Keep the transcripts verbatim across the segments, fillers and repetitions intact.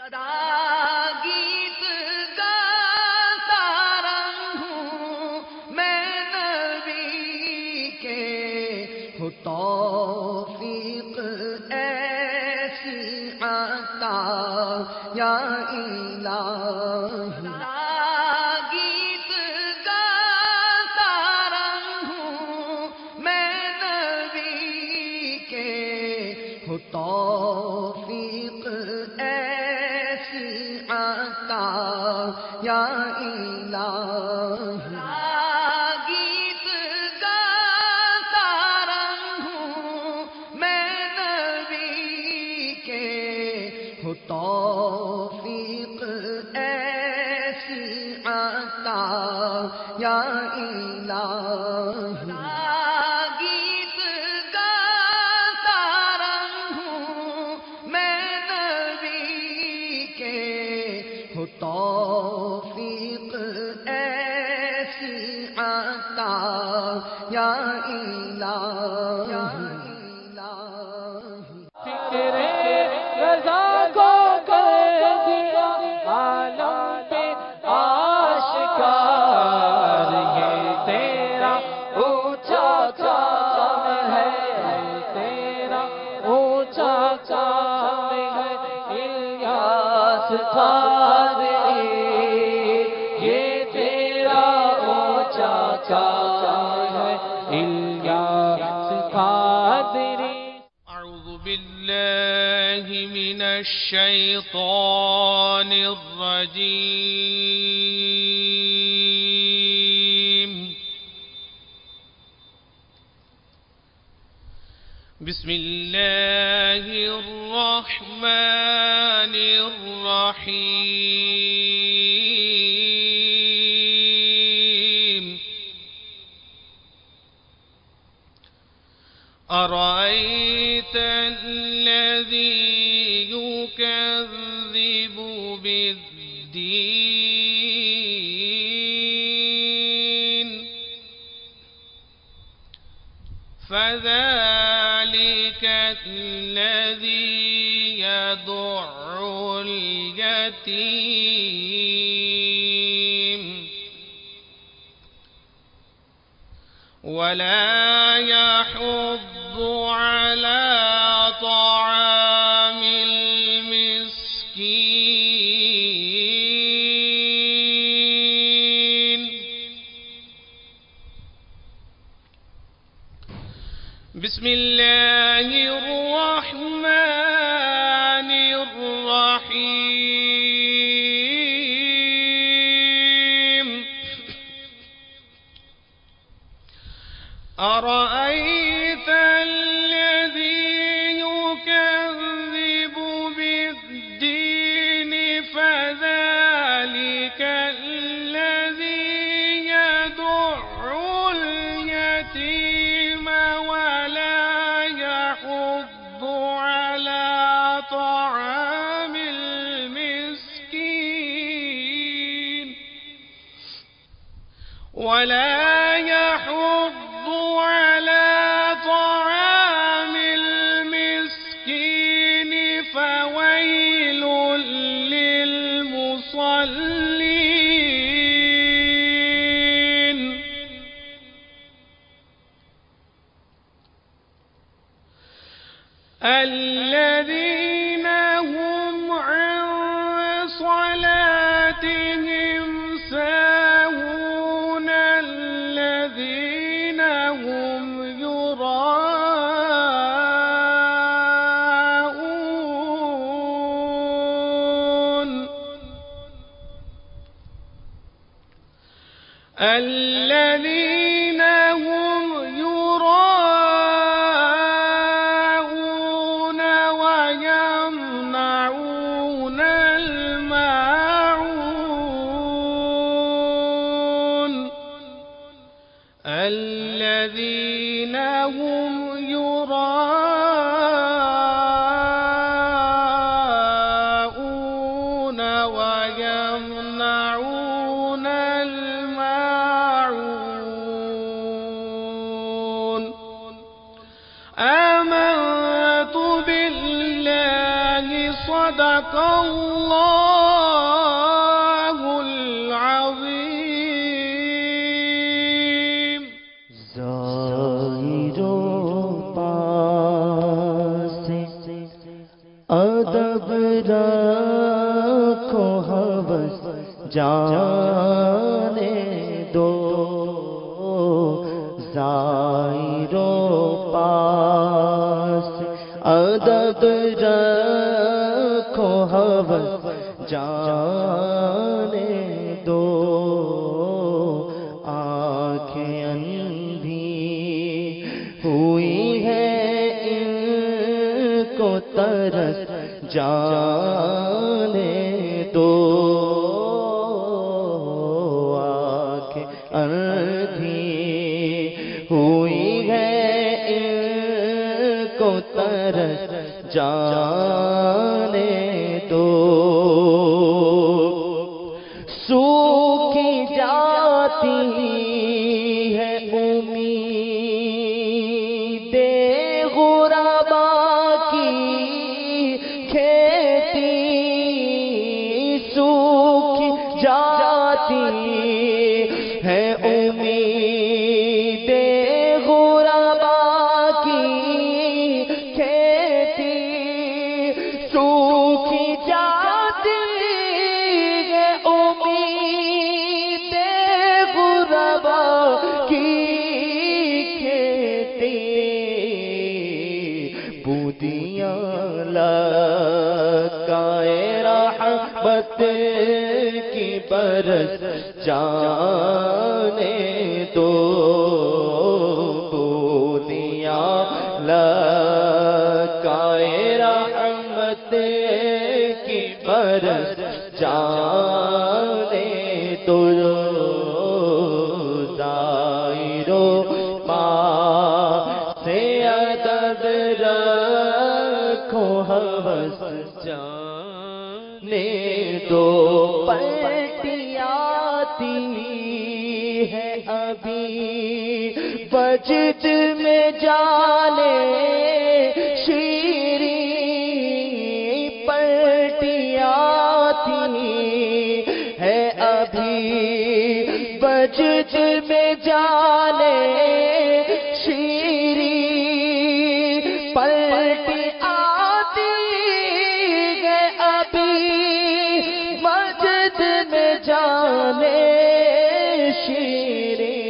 गीत गाता रहूं मैं नबी के, हो तौफीक ऐसी आता या इलाही। गीत गाता रहूं मैं नबी के, हो तौफीक ऐसी आता या इलाही। गीत गाता रहूं मैं नबी के, हो तौफीक ऐसी आता या इलाही। गीत गाता रहूं मैं नबी के, हो तौफीक ऐसी आता या इलाही। फिक्रे रज़ा को कर दिया आलम पे आशिकार, ये तेरा ऊंचा काम है, तेरा ऊंचा काम है। इलियास क़ादरी, ये तेरा ऊंचा काम है, इलियास क़ादरी। أعوذ بالله من الشيطان الرجيم. بسم الله الرحمن الرحيم. أرأيت الذي يكذب بالدين، فذلك الذي يدع اليتيم ولا يحض على طعام المسكين. بسم الله الرحمن الرحيم. أرأيت الذي يكذب بالدين، فذلك الذي يدع اليتيم ولا يحض على طعام المسكين ولا يحض على طعام المسكين، فويل للمصلين. الذين هم عن صلاتهم ساهون، الذين هم يراءون. الذين هم يراءون ويمنعون الماعون. الذين هم يراءون ويمنعون الماعون. آمنت بالله صدق صدق الله العظيم. زائروں پاس ادب رکھو ہوس جانے دو، زائروں پاس ادب رکھو ہوس جانے دو، آنکھیں اندھی ہوئی ہے ان کو ترس جانے دو، آنکھیں اندھی ہوئی ہے ان کو ترس جانے دو، سوکھی جاتی ہے امید غربا کی کھیتی، سوکھی جاتی ہے امید غربا کی کھیتی، سوکھی جاتی ہے امید غربا کی کھیتی، بودیاں لگائے رحمت کی برس جانے دو، بودیاں لگائے رحمت کی برس جانے دو، زائروں پاس ادب رکھو ہوس جانے دو، پلٹی آتی ہے ابھی بجٹ میں جانے شیریں، پلٹی آتی ہے ابھی بجٹ میں جانے شیریں، پلٹی آتی ہے ابھی مسجد میں جانے شیریں،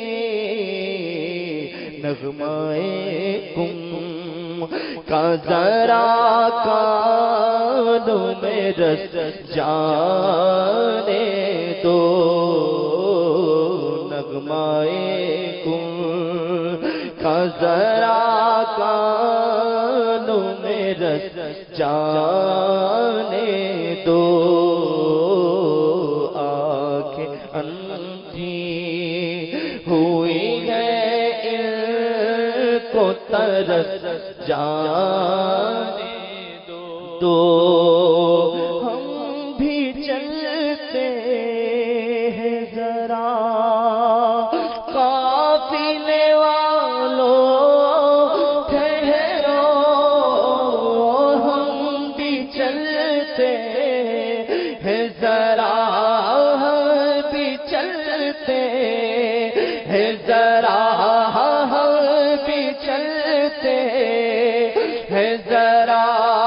نغمائے گم کا ذرا کانوں میں رس جانے دو، نغمائے گم کا ذرا کانوں میں رس جانے دو، آنکھیں اندھی ہوئی ہے ان کو ترس جانے دو، ہم بھی چلتے ہیں ذرا قافلے والوں ٹھہرو، ہم بھی چلتے ہیں ذرا، ہم بھی چلتے ہیں ذرا، ہم بھی چلتے ہیں ذرا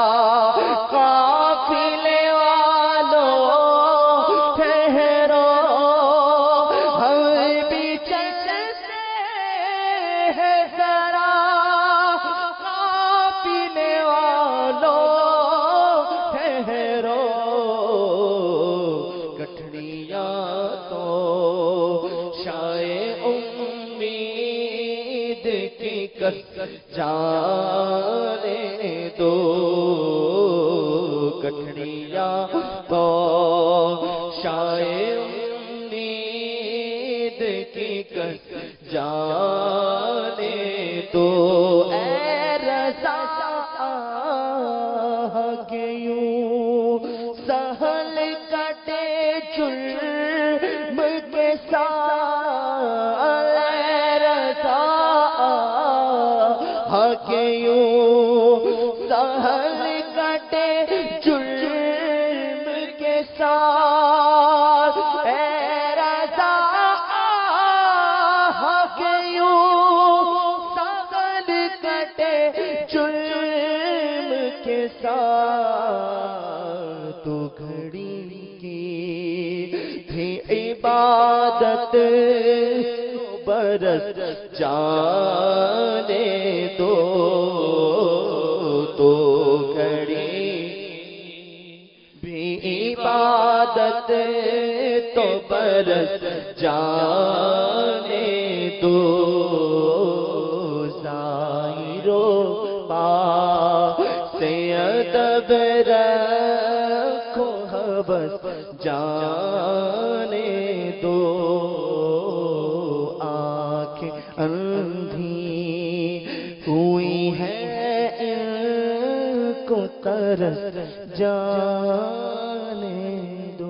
قافلے والوں ٹھہرو، ہم بھی چلتے ہیں ذرا قافلے والوں ٹھہرو، گٹھڑیاں تو شائے امید کی کس جانے دو، گٹھڑیاں تو شائے امید کی کس جانے دو، اے رضا کہ یوں سہل کٹے جرم کے ساتھ، اے رضا کہ یوں سہل کٹے جرم ساتھ اے رضا حق یوں سغل کٹے جرم کے ساتھ تو گھڑی کی تھی عبادت برس جانے دو تو گھڑی بھی عبادت تو برس جانے دو ظاہر و باطن سے ادب رکھو بس جانے دو آنکھیں اندھی ہوئی ہے ان کو ترس جانے دو.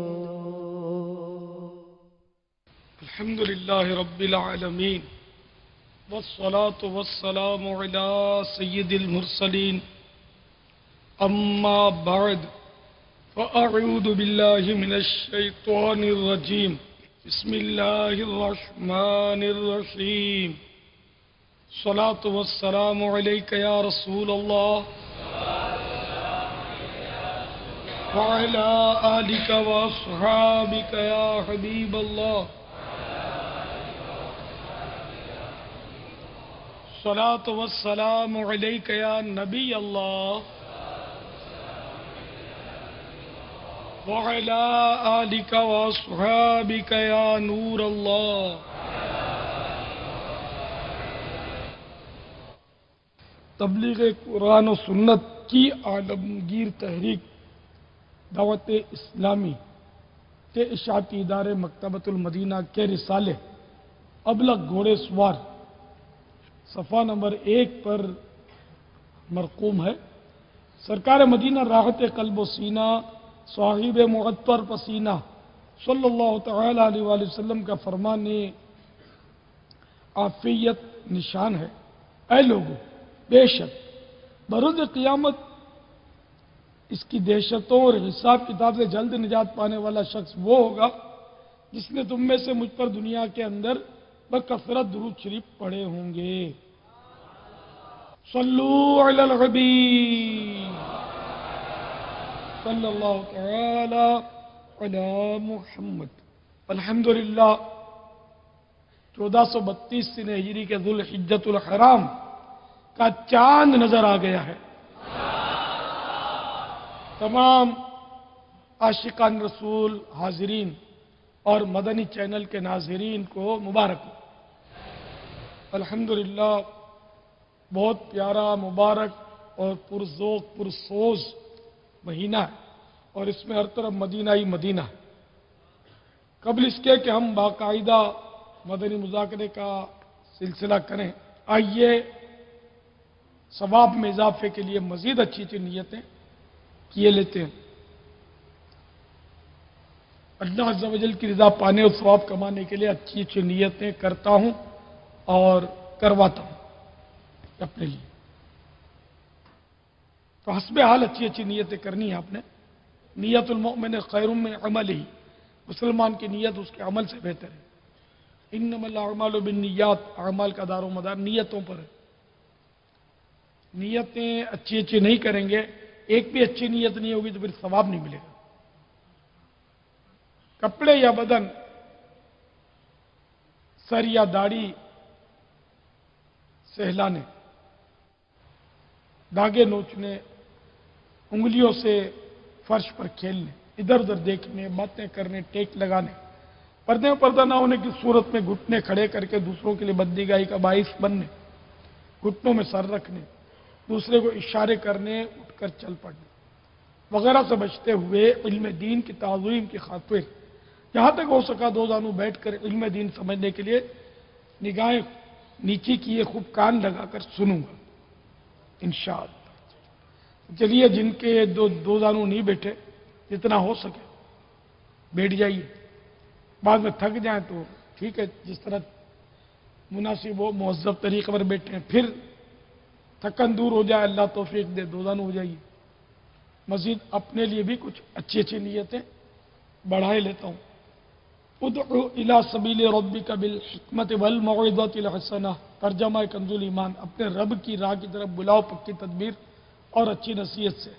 الحمد للہ رب العالمین والصلاة والسلام على سید المرسلین اما بعد فأعوذ باللہ من الشیطان الرجیم بسم اللہ الرحمن الرحیم الصلاة والسلام علیک یا رسول اللہ وعلى آلك وأصحابك يا حبيب الله الصلاة والسلام عليك يا نبي الله وعلى آلك وأصحابك يا نور الله. تبلیغ قرآن و سنت کی عالمگیر تحریک دعوت اسلامی کے اشاعتی ادارے مکتبۃ المدینہ کے رسالے ابلغ گھوڑے سوار صفحہ نمبر ایک پر مرقوم ہے. سرکار مدینہ راحت قلب و سینہ صاحب معطر پسینہ صلی اللہ تعالی علیہ وآلہ وسلم کا فرمان عافیت نشان ہے. اے لوگو، بے شک بروز قیامت اس کی دہشتوں اور حساب کتاب سے جلد نجات پانے والا شخص وہ ہوگا جس نے تم میں سے مجھ پر دنیا کے اندر بکثرت درود شریف پڑھے ہوں گے. صلو علی الحبیب صلی اللہ تعالی علی محمد. الحمدللہ چودہ سو بتیس سن ہجری کے ذوالحجۃ الحرام کا چاند نظر آ گیا ہے. تمام عاشقان رسول حاضرین اور مدنی چینل کے ناظرین کو مبارک ہو. الحمدللہ بہت پیارا، مبارک اور پرذوق پرسوز مہینہ ہے اور اس میں ہر طرف مدینہ ہی مدینہ ہے. قبل اس کے کہ ہم باقاعدہ مدنی مذاکرے کا سلسلہ کریں، آئیے ثواب میں اضافے کے لیے مزید اچھی اچھی نیتیں کیے لیتے ہیں. اللہ عز و جل کی رضا پانے اور ثواب کمانے کے لیے اچھی اچھی نیتیں کرتا ہوں اور کرواتا ہوں اپنے لیے. تو حسب حال اچھی اچھی نیتیں کرنی ہے آپ نے. نیت المؤمن خیر من عملہ، مسلمان کی نیت اس کے عمل سے بہتر ہے. انما الاعمال بالنیات، اعمال کا دار و مدار نیتوں پر ہے. نیتیں اچھی اچھی نہیں کریں گے، ایک بھی اچھی نیت نہیں ہوگی تو پھر ثواب نہیں ملے گا. کپڑے یا بدن، سر یا داڑھی سہلانے، داغے نوچنے، انگلیوں سے فرش پر کھیلنے، ادھر ادھر دیکھنے، باتیں کرنے، ٹیک لگانے، پردے میں پردہ نہ ہونے کی صورت میں گھٹنے کھڑے کر کے دوسروں کے لیے بددیگائی کا باعث بننے، گھٹنوں میں سر رکھنے، دوسرے کو اشارے کرنے، اٹھ کر چل پڑنے وغیرہ سے بچتے ہوئے علم دین کی تعظیم کی خاطر جہاں تک ہو سکا دو زانوں بیٹھ کر علم دین سمجھنے کے لیے نگاہیں نیچی کیے خوب کان لگا کر سنوں گا انشاءاللہ. چلیے جن کے دو دو زانوں نہیں بیٹھے جتنا ہو سکے بیٹھ جائیے. بعد میں تھک جائیں تو ٹھیک ہے، جس طرح مناسب ہو مہذب طریقے پر بیٹھیں، پھر تھکن دور ہو جائے اللہ توفیق دے دو زانوں ہو جائیے. مزید اپنے لیے بھی کچھ اچھی اچھی نیتیں बढ़ाए लेता हूँ। उदउ इला सबील रब्बिका बिल हिकमत वल मौइज़तिल हसना, तर्जमा कंजुल ईमान, अपने रब की राह की तरफ बुलाओ पक्की तदबीर और अच्छी नसीहत से।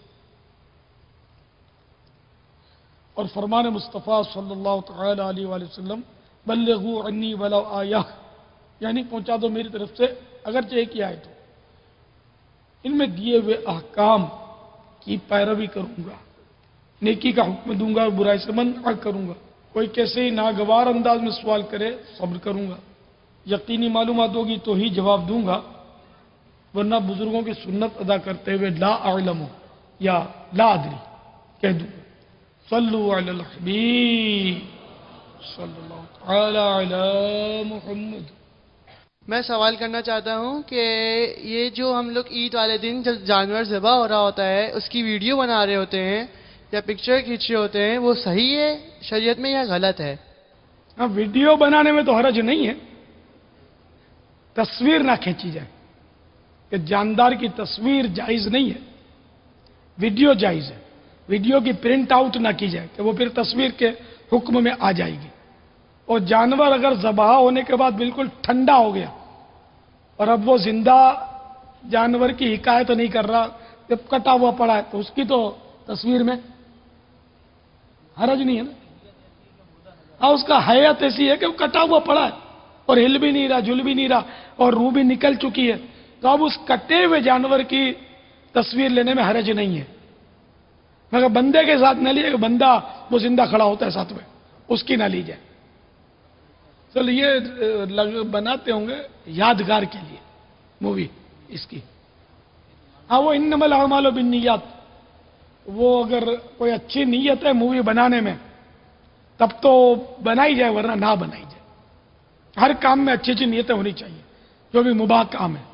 और फरमान मुस्तफ़ा सल्लल्लाहु तआला अलैहि वसल्लम, बल्लिगू अन्नी वलौ आया, यानी पहुंचा दो मेरी तरफ से अगरचे एक ही आए तो। इनमें दिए हुए अहकाम की पैरवी करूंगा, नेकी का हुक्म दूंगा और बुराई से मना करूंगा। कोई कैसे ही नागवार अंदाज में सवाल करे सब्र करूंगा, यकीनी मालूमात होगी तो ही जवाब दूंगा, वरना बुजुर्गों की सुन्नत अदा करते हुए ला अअलमु या ला अदरी कह दूंगा। सल्लु अलल हबीब सल्लल्लाहु तआला अला मुहम्मद। मैं सवाल करना चाहता हूँ कि ये जो हम लोग ईद वाले दिन जब जानवर ज़बह हो रहा होता है उसकी वीडियो बना रहे होते हैं या पिक्चर खींच रहे होते हैं, वो सही है शरीयत में या गलत है? हाँ, वीडियो बनाने में तो हरज नहीं है, तस्वीर ना खींची जाए कि जानदार की तस्वीर जायज नहीं है, वीडियो जायज है। वीडियो की प्रिंट आउट ना की जाए कि वो फिर तस्वीर के हुक्म में आ जाएगी। और जानवर अगर ज़बाह होने के बाद बिल्कुल ठंडा हो गया और अब वो जिंदा जानवर की हिकायत नहीं कर रहा, जब कटा हुआ पड़ा है, तो उसकी तो तस्वीर में हरज नहीं है ना। हाँ, उसका हैयत ऐसी है कि वो कटा हुआ पड़ा है और हिल भी नहीं रहा, झुल भी नहीं रहा और रूह भी निकल चुकी है, तो अब उस कटे हुए जानवर की तस्वीर लेने में हरज नहीं है। मगर बंदे के साथ न लिए, बंदा वो जिंदा खड़ा होता है साथ में, उसकी ना ली जाए। चलो ये लग, बनाते होंगे यादगार के लिए मूवी इसकी। हाँ, वो इन्नमल अमालु बिन्नियात, वो अगर कोई अच्छी नीयत है मूवी बनाने में तब तो बनाई जाए, वरना ना बनाई जाए। हर काम में अच्छी अच्छी नीयतें होनी चाहिए, जो भी मुबाह काम है।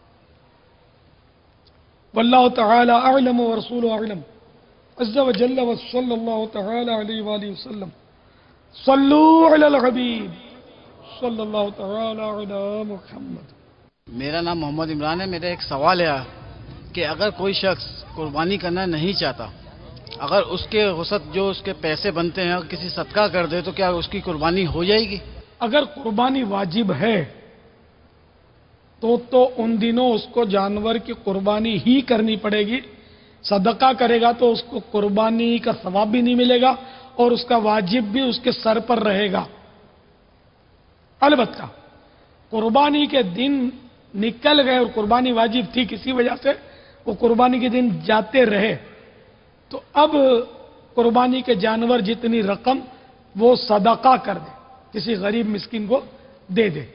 वल्लाहु तआला अअलम व रसूलुहु अअलम अज़्ज़ा व जल्ल व सल्लल्लाहु तआला अलैहि व आलिहि वसल्लम। सल्लू अलल हबीब सल्लल्लाहु तआला अला मुहम्मद। मेरा नाम मोहम्मद इमरान है। मेरा एक सवाल है कि अगर कोई शख्स कुर्बानी करना नहीं चाहता, अगर उसके वसत जो उसके पैसे बनते हैं अगर किसी सदका कर दे, तो क्या उसकी कुर्बानी हो जाएगी? अगर कुर्बानी वाजिब है तो तो उन दिनों उसको जानवर की कुर्बानी ही करनी पड़ेगी। सदका करेगा तो उसको कुर्बानी का सवाब भी नहीं मिलेगा और उसका वाजिब भी उसके सर पर रहेगा। अलबत्ता कुर्बानी के दिन निकल गए और कुर्बानी वाजिब थी, किसी वजह से वो कुर्बानी के दिन जाते रहे, तो अब कुर्बानी के जानवर जितनी रकम वो सदका कर दे, किसी गरीब मिस्किन को दे दे।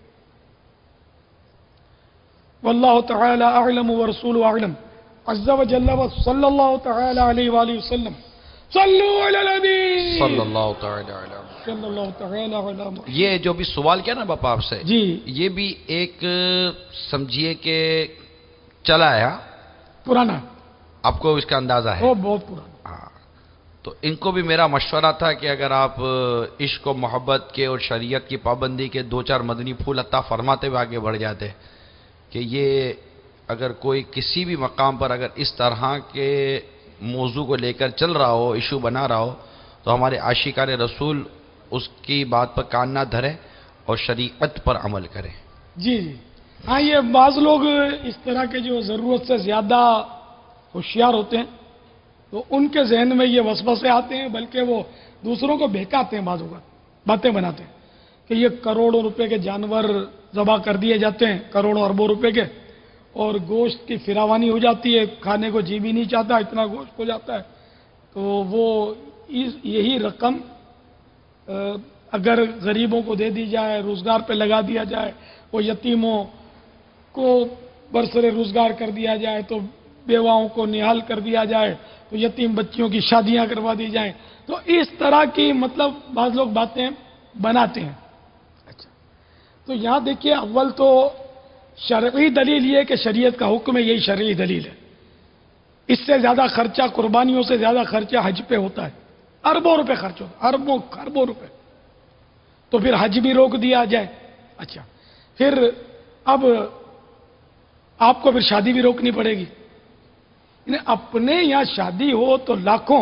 वल्लाहु तआला अअलम व रसूलुहु अअलम अज़्ज़ा व जल्ल व सल्लल्लाहु तआला अलैहि व आलिहि वसल्लम। सल्लू अलल नबी सल्लल्लाहु तआला अलैहि सल्लल्लाहु तआला अलैहि वसल्लम। ये जो भी सवाल किया ना बापा आपसे, जी, ये भी एक समझिए कि चला आया पुराना, आपको इसका अंदाजा है? वो बहुत पुराना। हाँ, तो इनको भी मेरा मशवरा था कि अगर आप इश्क और मोहब्बत के और शरीयत की पाबंदी के दो चार मदनी फूल अता फरमाते हुए आगे बढ़ जाते कि ये अगर कोई किसी भी मकाम पर अगर इस तरह के मौजू को लेकर चल रहा हो, इशू बना रहा हो, तो हमारे आशिकान रसूल उसकी बात पर कान ना धरे और शरीयत पर अमल करें। जी जी हाँ, ये बाज लोग इस तरह के जो ज़रूरत से ज़्यादा होशियार होते हैं तो उनके जहन में ये वसवसे आते हैं, बल्कि वो दूसरों को बहकाते हैं, बाजू का बातें बनाते हैं कि ये करोड़ों रुपए के जानवर ज़बा कर दिए जाते हैं, करोड़ों अरबों रुपए के, और गोश्त की फिरावानी हो जाती है, खाने को जी भी नहीं चाहता, इतना गोश्त हो जाता है। तो वो इस यही रकम अगर गरीबों को दे दी जाए, रोज़गार पे लगा दिया जाए, वो यतीमों को बरसरे रोज़गार कर दिया जाए, तो बेवाओं को निहाल कर दिया जाए, तो यतीम बच्चियों की शादियां करवा दी जाएं, तो इस तरह की मतलब बाज़ लोग बातें बनाते हैं। अच्छा, तो यहाँ देखिए, अव्वल तो शरई दलील ये कि शरीयत का हुक्म है, यही शरई दलील है। इससे ज़्यादा खर्चा, कुर्बानियों से ज़्यादा खर्चा हज पे होता है, अरबों रुपए खर्च होता है, अरबों खरबों रुपए, तो फिर हज भी रोक दिया जाए। अच्छा, फिर अब आपको फिर शादी भी रोकनी पड़ेगी। अपने यहाँ शादी हो तो लाखों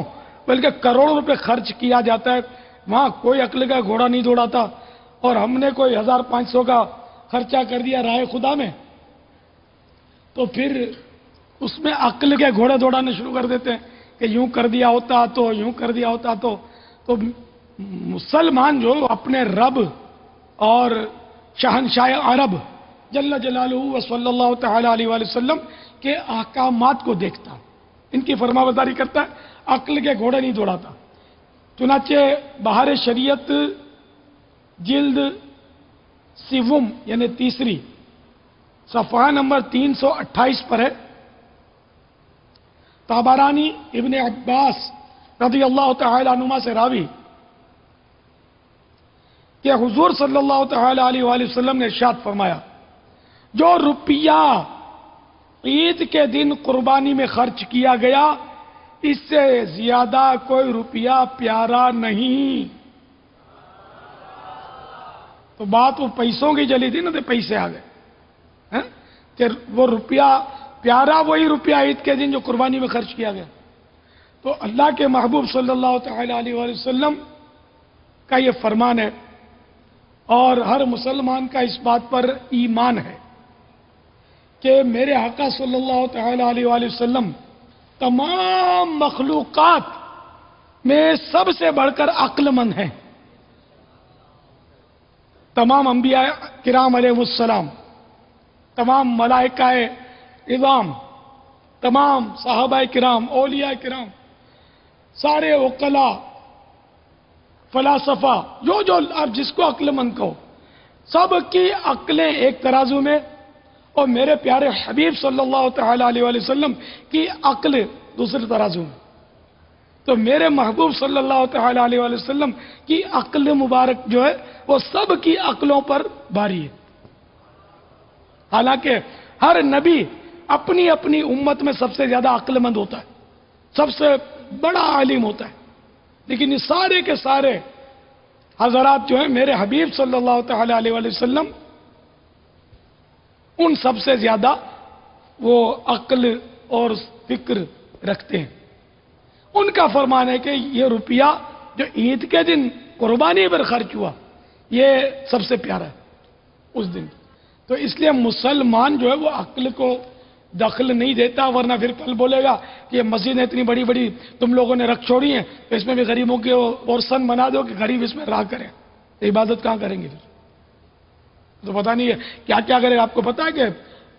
بلکہ کروڑوں روپے خرچ کیا جاتا ہے، وہاں کوئی عقل کا گھوڑا نہیں دوڑاتا، اور ہم نے کوئی ہزار پانچ سو کا خرچہ کر دیا راہ خدا میں، تو پھر اس میں عقل کے گھوڑے دوڑانے شروع کر دیتے ہیں کہ یوں کر دیا ہوتا تو، یوں کر دیا ہوتا تو تو مسلمان جو اپنے رب اور شہنشاہ عرب جل جلالہ و صلی اللہ تعالی علیہ وآلہ وسلم کے احکامات کو دیکھتا، ان کی فرما برداری کرتا ہے، عقل کے گھوڑے نہیں دوڑاتا۔ چنانچہ بہار شریعت جلد سیوم یعنی تیسری صفحہ نمبر تین سو اٹھائیس پر ہے، طبرانی ابن عباس رضی اللہ تعالی عنہما سے راوی کہ حضور صلی اللہ تعالی علیہ وآلہ وسلم نے ارشاد فرمایا، جو روپیہ عید کے دن قربانی میں خرچ کیا گیا اس سے زیادہ کوئی روپیہ پیارا نہیں۔ تو بات وہ پیسوں کی چلی تھی نا، تو پیسے آ گئے کہ وہ روپیہ پیارا وہی روپیہ عید کے دن جو قربانی میں خرچ کیا گیا۔ تو اللہ کے محبوب صلی اللہ تعالی علیہ وآلہ وسلم کا یہ فرمان ہے، اور ہر مسلمان کا اس بات پر ایمان ہے کہ میرے آقا صلی اللہ تعالی علیہ وآلہ وسلم تمام مخلوقات میں سب سے بڑھ کر عقل مند ہیں۔ تمام انبیاء کرام علیہ السلام، تمام ملائکہ عظام، تمام صحابہ کرام، اولیاء کرام، سارے عقلاء، فلاسفہ، جو جو آپ جس کو عقل مند کہو، سب کی عقلیں ایک ترازو میں، اور میرے پیارے حبیب صلی اللہ تعالی علیہ وآلہ وسلم کی عقل دوسرے ترازو میں۔ تو میرے محبوب صلی اللہ تعالی علیہ وآلہ وسلم کی عقل مبارک جو ہے وہ سب کی عقلوں پر بھاری ہے۔ حالانکہ ہر نبی اپنی اپنی امت میں سب سے زیادہ عقل مند ہوتا ہے، سب سے بڑا عالم ہوتا ہے، لیکن یہ سارے کے سارے حضرات جو ہیں میرے حبیب صلی اللہ تعالی علیہ وآلہ وسلم ان سب سے زیادہ وہ عقل اور فکر رکھتے ہیں۔ ان کا فرمان ہے کہ یہ روپیہ جو عید کے دن قربانی پر خرچ ہوا یہ سب سے پیارا ہے اس دن۔ تو اس لیے مسلمان جو ہے وہ عقل کو دخل نہیں دیتا، ورنہ پھر کل بولے گا کہ یہ مسجد اتنی بڑی بڑی تم لوگوں نے رکھ چھوڑی ہیں، تو اس میں بھی غریبوں کے پورسن بنا دو کہ غریب اس میں راہ کریں، تو عبادت کہاں کریں گے پھر؟ تو پتہ نہیں ہے کیا کیا کرے۔ آپ کو پتا ہے کہ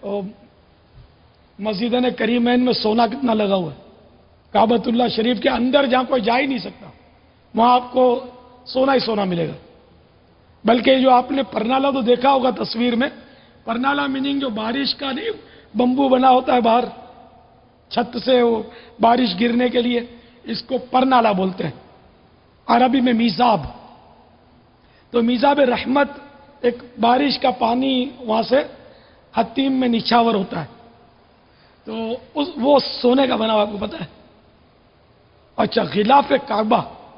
مسجد کریمین میں سونا کتنا لگا ہوا ہے؟ کعبۃ اللہ شریف کے اندر جہاں کوئی جا ہی نہیں سکتا وہاں آپ کو سونا ہی سونا ملے گا۔ بلکہ جو آپ نے پرنالا تو دیکھا ہوگا تصویر میں، پرنالا میننگ جو بارش کا نہیں بمبو بنا ہوتا ہے باہر چھت سے وہ بارش گرنے کے لیے، اس کو پرنالا بولتے ہیں، عربی میں میزاب۔ تو میزاب رحمت ایک بارش کا پانی وہاں سے حتیم میں نچھاور ہوتا ہے، تو اس وہ سونے کا بنا ہوا، آپ کو پتا ہے؟ اچھا، غلاف کعبہ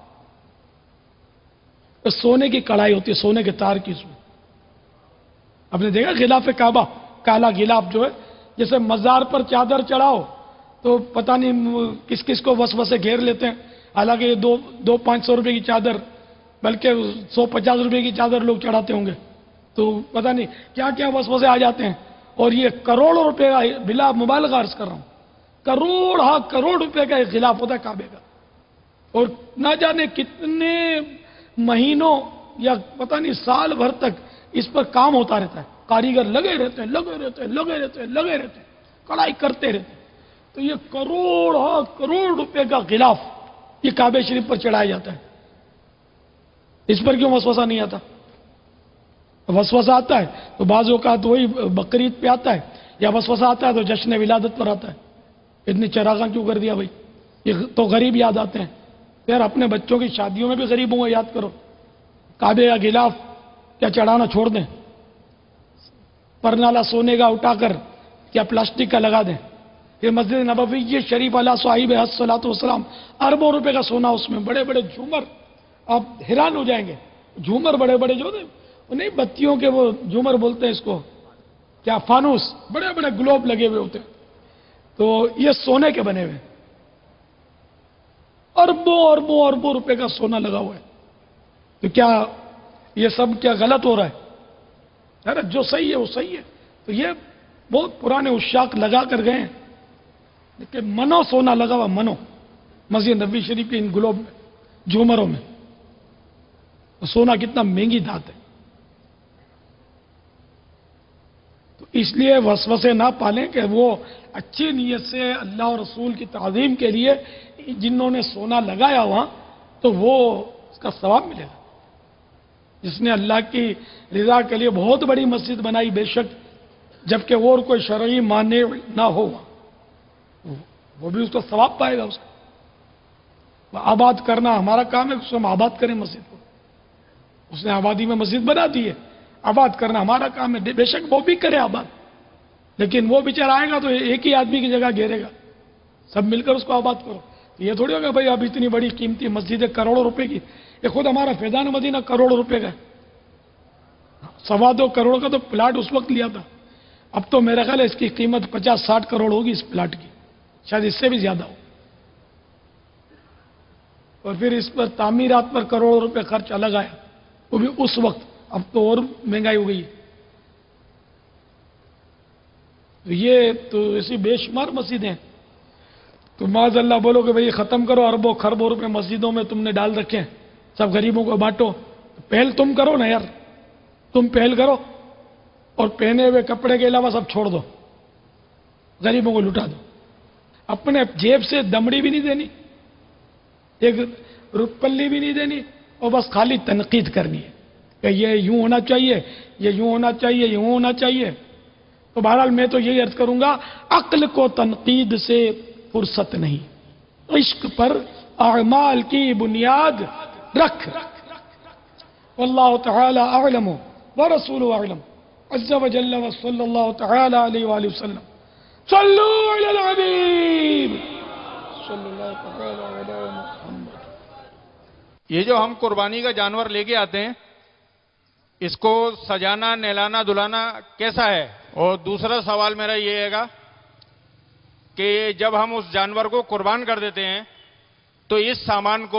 سونے کی کڑھائی ہوتی ہے، سونے کے تار کی، اس میں آپ نے دیکھا غلاف کعبہ، کالا غلاف جو ہے، جیسے مزار پر چادر چڑھاؤ تو پتہ نہیں کس کس کو وسوسے گھیر لیتے ہیں، حالانکہ یہ دو دو پانچ سو روپے کی چادر، بلکہ سو پچاس روپے کی چادر لوگ چڑھاتے ہوں گے، تو پتہ نہیں کیا کیا وسوسے آ جاتے ہیں۔ اور یہ کروڑوں روپے کا، بلا مبالغہ عرض کر رہا ہوں، کروڑ ہاں کروڑ روپے کا ایک غلاف ہوتا ہے کعبے کا، اور نہ جانے کتنے مہینوں یا پتہ نہیں سال بھر تک اس پر کام ہوتا رہتا ہے، کاریگر لگے رہتے ہیں لگے رہتے ہیں لگے رہتے ہیں لگے رہتے ہیں کڑھائی کرتے رہتے ہیں۔ تو یہ کروڑ ہاں کروڑ روپے کا غلاف یہ کعبے شریف پر چڑھایا جاتا ہے، اس پر کیوں وسوسہ نہیں آتا؟ وسوسہ آتا ہے تو بعض اوقات وہی بقرعید پہ آتا ہے، یا وسوسہ آتا ہے تو جشن ولادت پر آتا ہے، اتنی چراغاں کیوں کر دیا بھائی؟ یہ تو غریب یاد آتے ہیں، یار اپنے بچوں کی شادیوں میں بھی غریبوں کو یاد کرو، کعبے یا غلاف کیا چڑھانا چھوڑ دیں؟ پرنالا سونے کا اٹھا کر کیا پلاسٹک کا لگا دیں؟ یہ مسجد نبوی شریف علیہ صاحب الصلوۃ والسلام، اربوں روپے کا سونا اس میں، بڑے بڑے جھومر، آپ حیران ہو جائیں گے، جھومر بڑے بڑے جو نہیں بتیوں کے وہ جھومر بولتے ہیں اس کو، کیا فانوس، بڑے بڑے گلوب لگے ہوئے ہوتے ہیں، تو یہ سونے کے بنے ہوئے، अरबों अरबों अरबों रुपए का सोना लगा हुआ है। तो क्या ये सब क्या गलत हो रहा है? अरे जो सही है वो सही है। तो ये बहुत पुराने उशाक लगा कर गए हैं, लेकिन मनो सोना लगा हुआ, मनो मस्जिद नबी शरीफ के इन ग्लोब में, झूमरों में। तो सोना कितना महंगी धात है। तो इसलिए वसवसे ना पालें कि वो अच्छी नीयत से अल्लाह और रसूल की ताज़ीम के लिए जिन्होंने सोना लगाया वहां, तो वो उसका सवाब मिलेगा। जिसने अल्लाह की रिजा के लिए बहुत बड़ी मस्जिद बनाई, बेशक, जबकि वो और कोई शरई माने ना हो, वो भी उसका सवाब पाएगा। उसका आबाद करना हमारा काम है, उसको हम आबाद करें मस्जिद को। उसने आबादी में मस्जिद बना दी है, आबाद करना हमारा काम है। बेशक वो भी करे आबाद, लेकिन वो बेचारा आएगा तो एक ही आदमी की जगह घेरेगा। सब मिलकर उसको आबाद करो। ये थोड़ी होगा भाई अब इतनी बड़ी कीमती मस्जिद है करोड़ों रुपए की। ये खुद हमारा फैजान मदीना करोड़ों रुपए का, सवा दो करोड़ का तो प्लाट उस वक्त लिया था। अब तो मेरा ख्याल है इसकी कीमत पचास साठ करोड़ होगी इस प्लाट की, शायद इससे भी ज्यादा हो। और फिर इस पर तामीरात पर करोड़ों रुपए खर्च अलग आया, वो भी उस वक्त। अब तो और महंगाई हो गई है। तो ये तो ऐसी बेशुमार मस्जिदें हैं। तो माज़अल्लाह बोलो कि भाई खत्म करो, अरबों खरबों रुपए मस्जिदों में तुमने डाल रखे हैं, सब गरीबों को बांटो। पहल तुम करो ना यार, तुम पहल करो और पहने हुए कपड़े के अलावा सब छोड़ दो, गरीबों को लुटा दो। अपने जेब से दमड़ी भी नहीं देनी, एक रुपल्ली भी नहीं देनी, और बस खाली तनकीद करनी है कि ये यूं होना चाहिए, ये यूं होना चाहिए, यूं होना चाहिए। तो बहरहाल मैं तो यही अर्ज करूंगा, अक्ल को तनकीद से फुर्सत नहीं, इश्क पर अमाल की बुनियाद रख। वल्लाहु तआला अअलम व रसूलुहु अअलम अज़्ज़ा व जल्ल व सल्लल्लाहु तआला अलैहि व आलिहि वसल्लम। सल्लू अलल हबीब सल्लल्लाहु तआला अलैहि मुहम्मद। ये जो हम कुर्बानी का जानवर लेके आते हैं, इसको सजाना, नहलाना, धुलाना कैसा है? और दूसरा सवाल मेरा ये हैगा कि जब हम उस जानवर को कुर्बान कर देते हैं, तो इस सामान को,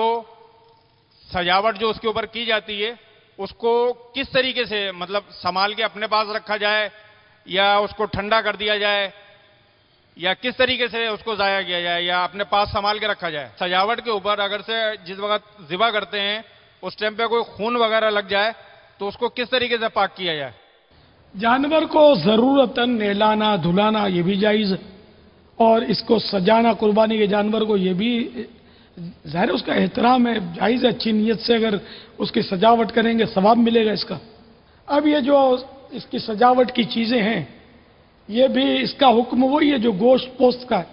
सजावट जो उसके ऊपर की जाती है, उसको किस तरीके से, मतलब संभाल के अपने पास रखा जाए, या उसको ठंडा कर दिया जाए, या किस तरीके से उसको जाया किया जाए, या अपने पास संभाल के रखा जाए? सजावट के ऊपर अगर से जिस वक्त ज़िबा करते हैं उस टाइम पे कोई खून वगैरह लग जाए तो उसको किस तरीके से पाक किया जाए? जानवर को जरूरतन नहलाना धुलाना ये भी जायज़ है, और इसको सजाना कुर्बानी के जानवर को ये भी ज़ाहिर उसका एहतराम है, जायज़ है। अच्छी नीयत से अगर उसकी सजावट करेंगे सवाब मिलेगा इसका। अब ये जो इसकी सजावट की चीज़ें हैं, ये भी इसका हुक्म वही है जो गोश्त पोस्त का है।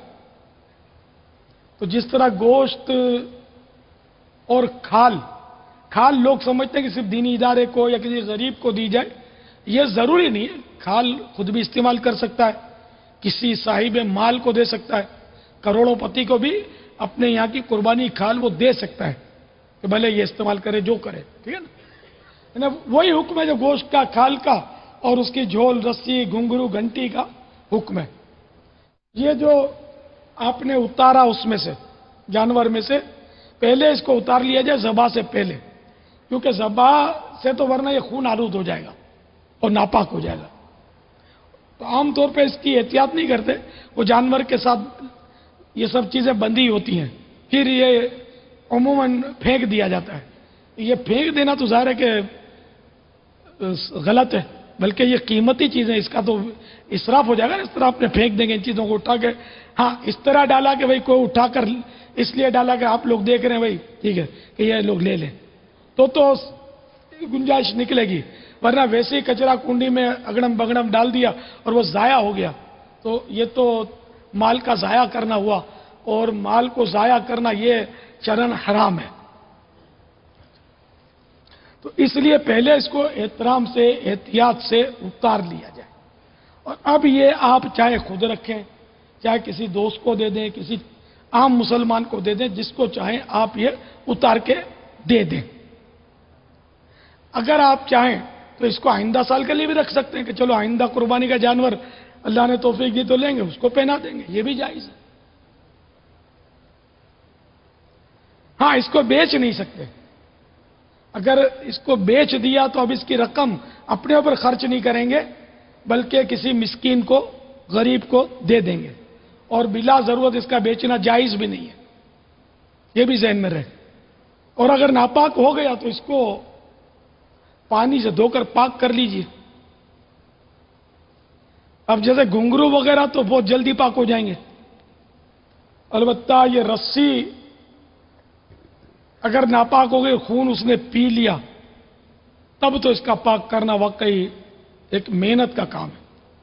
तो जिस तरह गोश्त और खाल, खाल लोग समझते हैं कि सिर्फ दीनी इदारे को या किसी गरीब को दी जाए, ये जरूरी नहीं है। खाल खुद भी इस्तेमाल कर सकता है, किसी साहिब माल को दे सकता है, करोड़ोंपति को भी अपने यहाँ की कुर्बानी खाल वो दे सकता है कि भले ये इस्तेमाल करे जो करे, ठीक है ना। वही हुक्म है जो गोश्त का, खाल का, और उसकी झोल, रस्सी, घुंघरू, घंटी का हुक्म है। ये जो आपने उतारा उसमें से, जानवर में से, पहले इसको उतार लिया जाए ज़बा से पहले, क्योंकि ज़बा से तो वरना ये खून आलूद हो जाएगा और नापाक हो जाएगा। तो आमतौर पे इसकी एहतियात नहीं करते, वो जानवर के साथ ये सब चीज़ें बंधी होती हैं, फिर ये अमूमन फेंक दिया जाता है। ये फेंक देना तो ज़ाहिर है कि गलत है, बल्कि ये कीमती चीज़ें, इसका तो इसराफ हो जाएगा ना। इस तरह आपने फेंक देंगे इन चीज़ों को उठा के, हाँ इस तरह डाला कि भाई कोई उठाकर इसलिए डाला कि आप लोग देख रहे हैं भाई, ठीक है कि ये लोग ले लें, तो तो गुंजाइश निकलेगी। वरना वैसे ही कचरा कुंडी में अगड़म बगड़म डाल दिया और वो ज़ाया हो गया, तो ये तो माल का ज़ाया करना हुआ, और माल को ज़ाया करना ये चरण हराम है। तो इसलिए पहले इसको एहतराम से, एहतियात से उतार लिया जाए। और अब ये आप चाहे खुद रखें, चाहे किसी दोस्त को दे दें, किसी आम मुसलमान को दे दें, जिसको चाहें आप ये उतार के दे दें। अगर आप चाहें तो इसको आइंदा साल के लिए भी रख सकते हैं कि चलो आइंदा कुर्बानी का जानवर अल्लाह ने तौफीक दी तो लेंगे, उसको पहना देंगे, ये भी जायज़ है। ہاں اس کو بیچ نہیں سکتے. اگر اس کو بیچ دیا تو اب اس کی رقم اپنے اوپر خرچ نہیں کریں گے بلکہ کسی مسکین کو غریب کو دے دیں گے اور بلا ضرورت اس کا بیچنا جائز بھی نہیں ہے. یہ بھی ذہن میں رہے. اور اگر ناپاک ہو گیا تو اس کو پانی سے دھو کر پاک کر لیجئے. اب جیسے گھنگرو وغیرہ تو بہت جلدی پاک ہو جائیں گے. البتہ یہ رسی اگر ناپاک ہو گئی, خون اس نے پی لیا, تب تو اس کا پاک کرنا واقعی ایک محنت کا کام ہے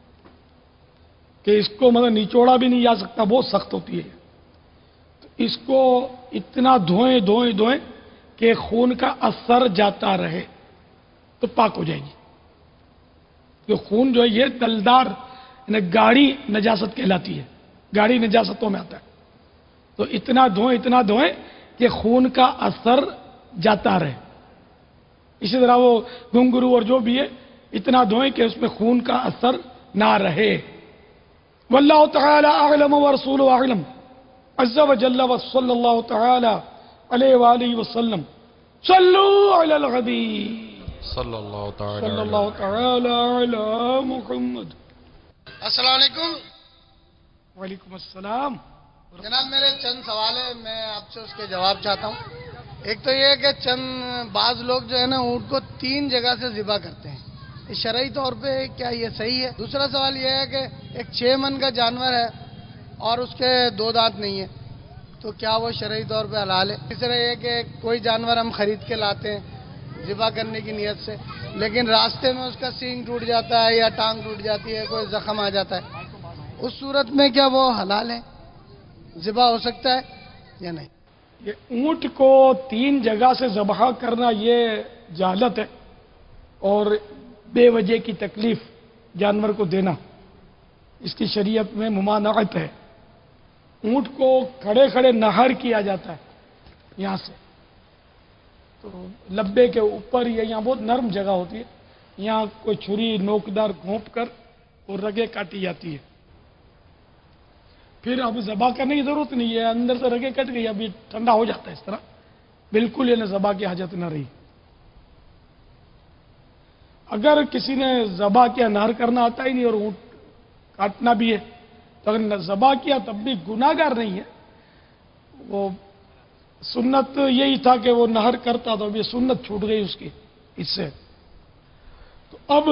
کہ اس کو مطلب نچوڑا بھی نہیں جا سکتا, بہت سخت ہوتی ہے. تو اس کو اتنا دھوئیں دھوئیں دھوئیں کہ خون کا اثر جاتا رہے تو پاک ہو جائے گی. کہ خون جو ہے یہ دلدار یعنی گاڑی نجاست کہلاتی ہے, گاڑی نجاستوں میں آتا ہے. تو اتنا دھوئیں اتنا دھوئیں کہ خون کا اثر جاتا رہے. اسی طرح وہ گھنگرو اور جو بھی ہے اتنا دھوئیں کہ اس میں خون کا اثر نہ رہے. واللہ تعالی اعلم ورسولہ اعلم عز وجل وصلی اللہ تعالی علیہ وآلہ وسلم. صلو علی الحبیب صلی اللہ تعالی صلی اللہ تعالی علی محمد. السلام علیکم. وعلیکم السلام. جناب میرے چند سوال ہیں, میں آپ سے اس کے جواب چاہتا ہوں. ایک تو یہ ہے کہ چند بعض لوگ جو ہے نا اونٹ کو تین جگہ سے ذبح کرتے ہیں, شرعی طور پہ کیا یہ صحیح ہے؟ دوسرا سوال یہ ہے کہ ایک چھ من کا جانور ہے اور اس کے دو دانت نہیں ہے, تو کیا وہ شرعی طور پہ حلال ہے؟ تیسرا یہ کہ کوئی جانور ہم خرید کے لاتے ہیں ذبح کرنے کی نیت سے, لیکن راستے میں اس کا سینگ ٹوٹ جاتا ہے یا ٹانگ ٹوٹ جاتی ہے, کوئی زخم آ جاتا ہے, اس صورت میں کیا وہ حلال ہے, ذبح ہو سکتا ہے یا نہیں؟ یہ اونٹ کو تین جگہ سے ذبح کرنا یہ جہالت ہے اور بے وجہ کی تکلیف جانور کو دینا اس کی شریعت میں ممانعت ہے. اونٹ کو کھڑے کھڑے نہر کیا جاتا ہے یہاں سے, تو لبے کے اوپر یا یہاں بہت نرم جگہ ہوتی ہے, یہاں کوئی چھری نوکدار گھونپ کر اور رگیں کاٹی جاتی ہے. پھر اب ذبح کرنے کی ضرورت نہیں ہے, اندر سے رگیں کٹ گئی, ابھی ٹھنڈا ہو جاتا ہے اس طرح, بالکل یہ ذبح کی حاجت نہ رہی. اگر کسی نے ذبح کیا نہر کرنا آتا ہی نہیں اور اونٹ کاٹنا بھی ہے تو اگر ذبح کیا تب بھی گناہ گار نہیں ہے. وہ سنت یہی تھا کہ وہ نہر کرتا تو اب یہ سنت چھوٹ گئی اس کی اس سے. تو اب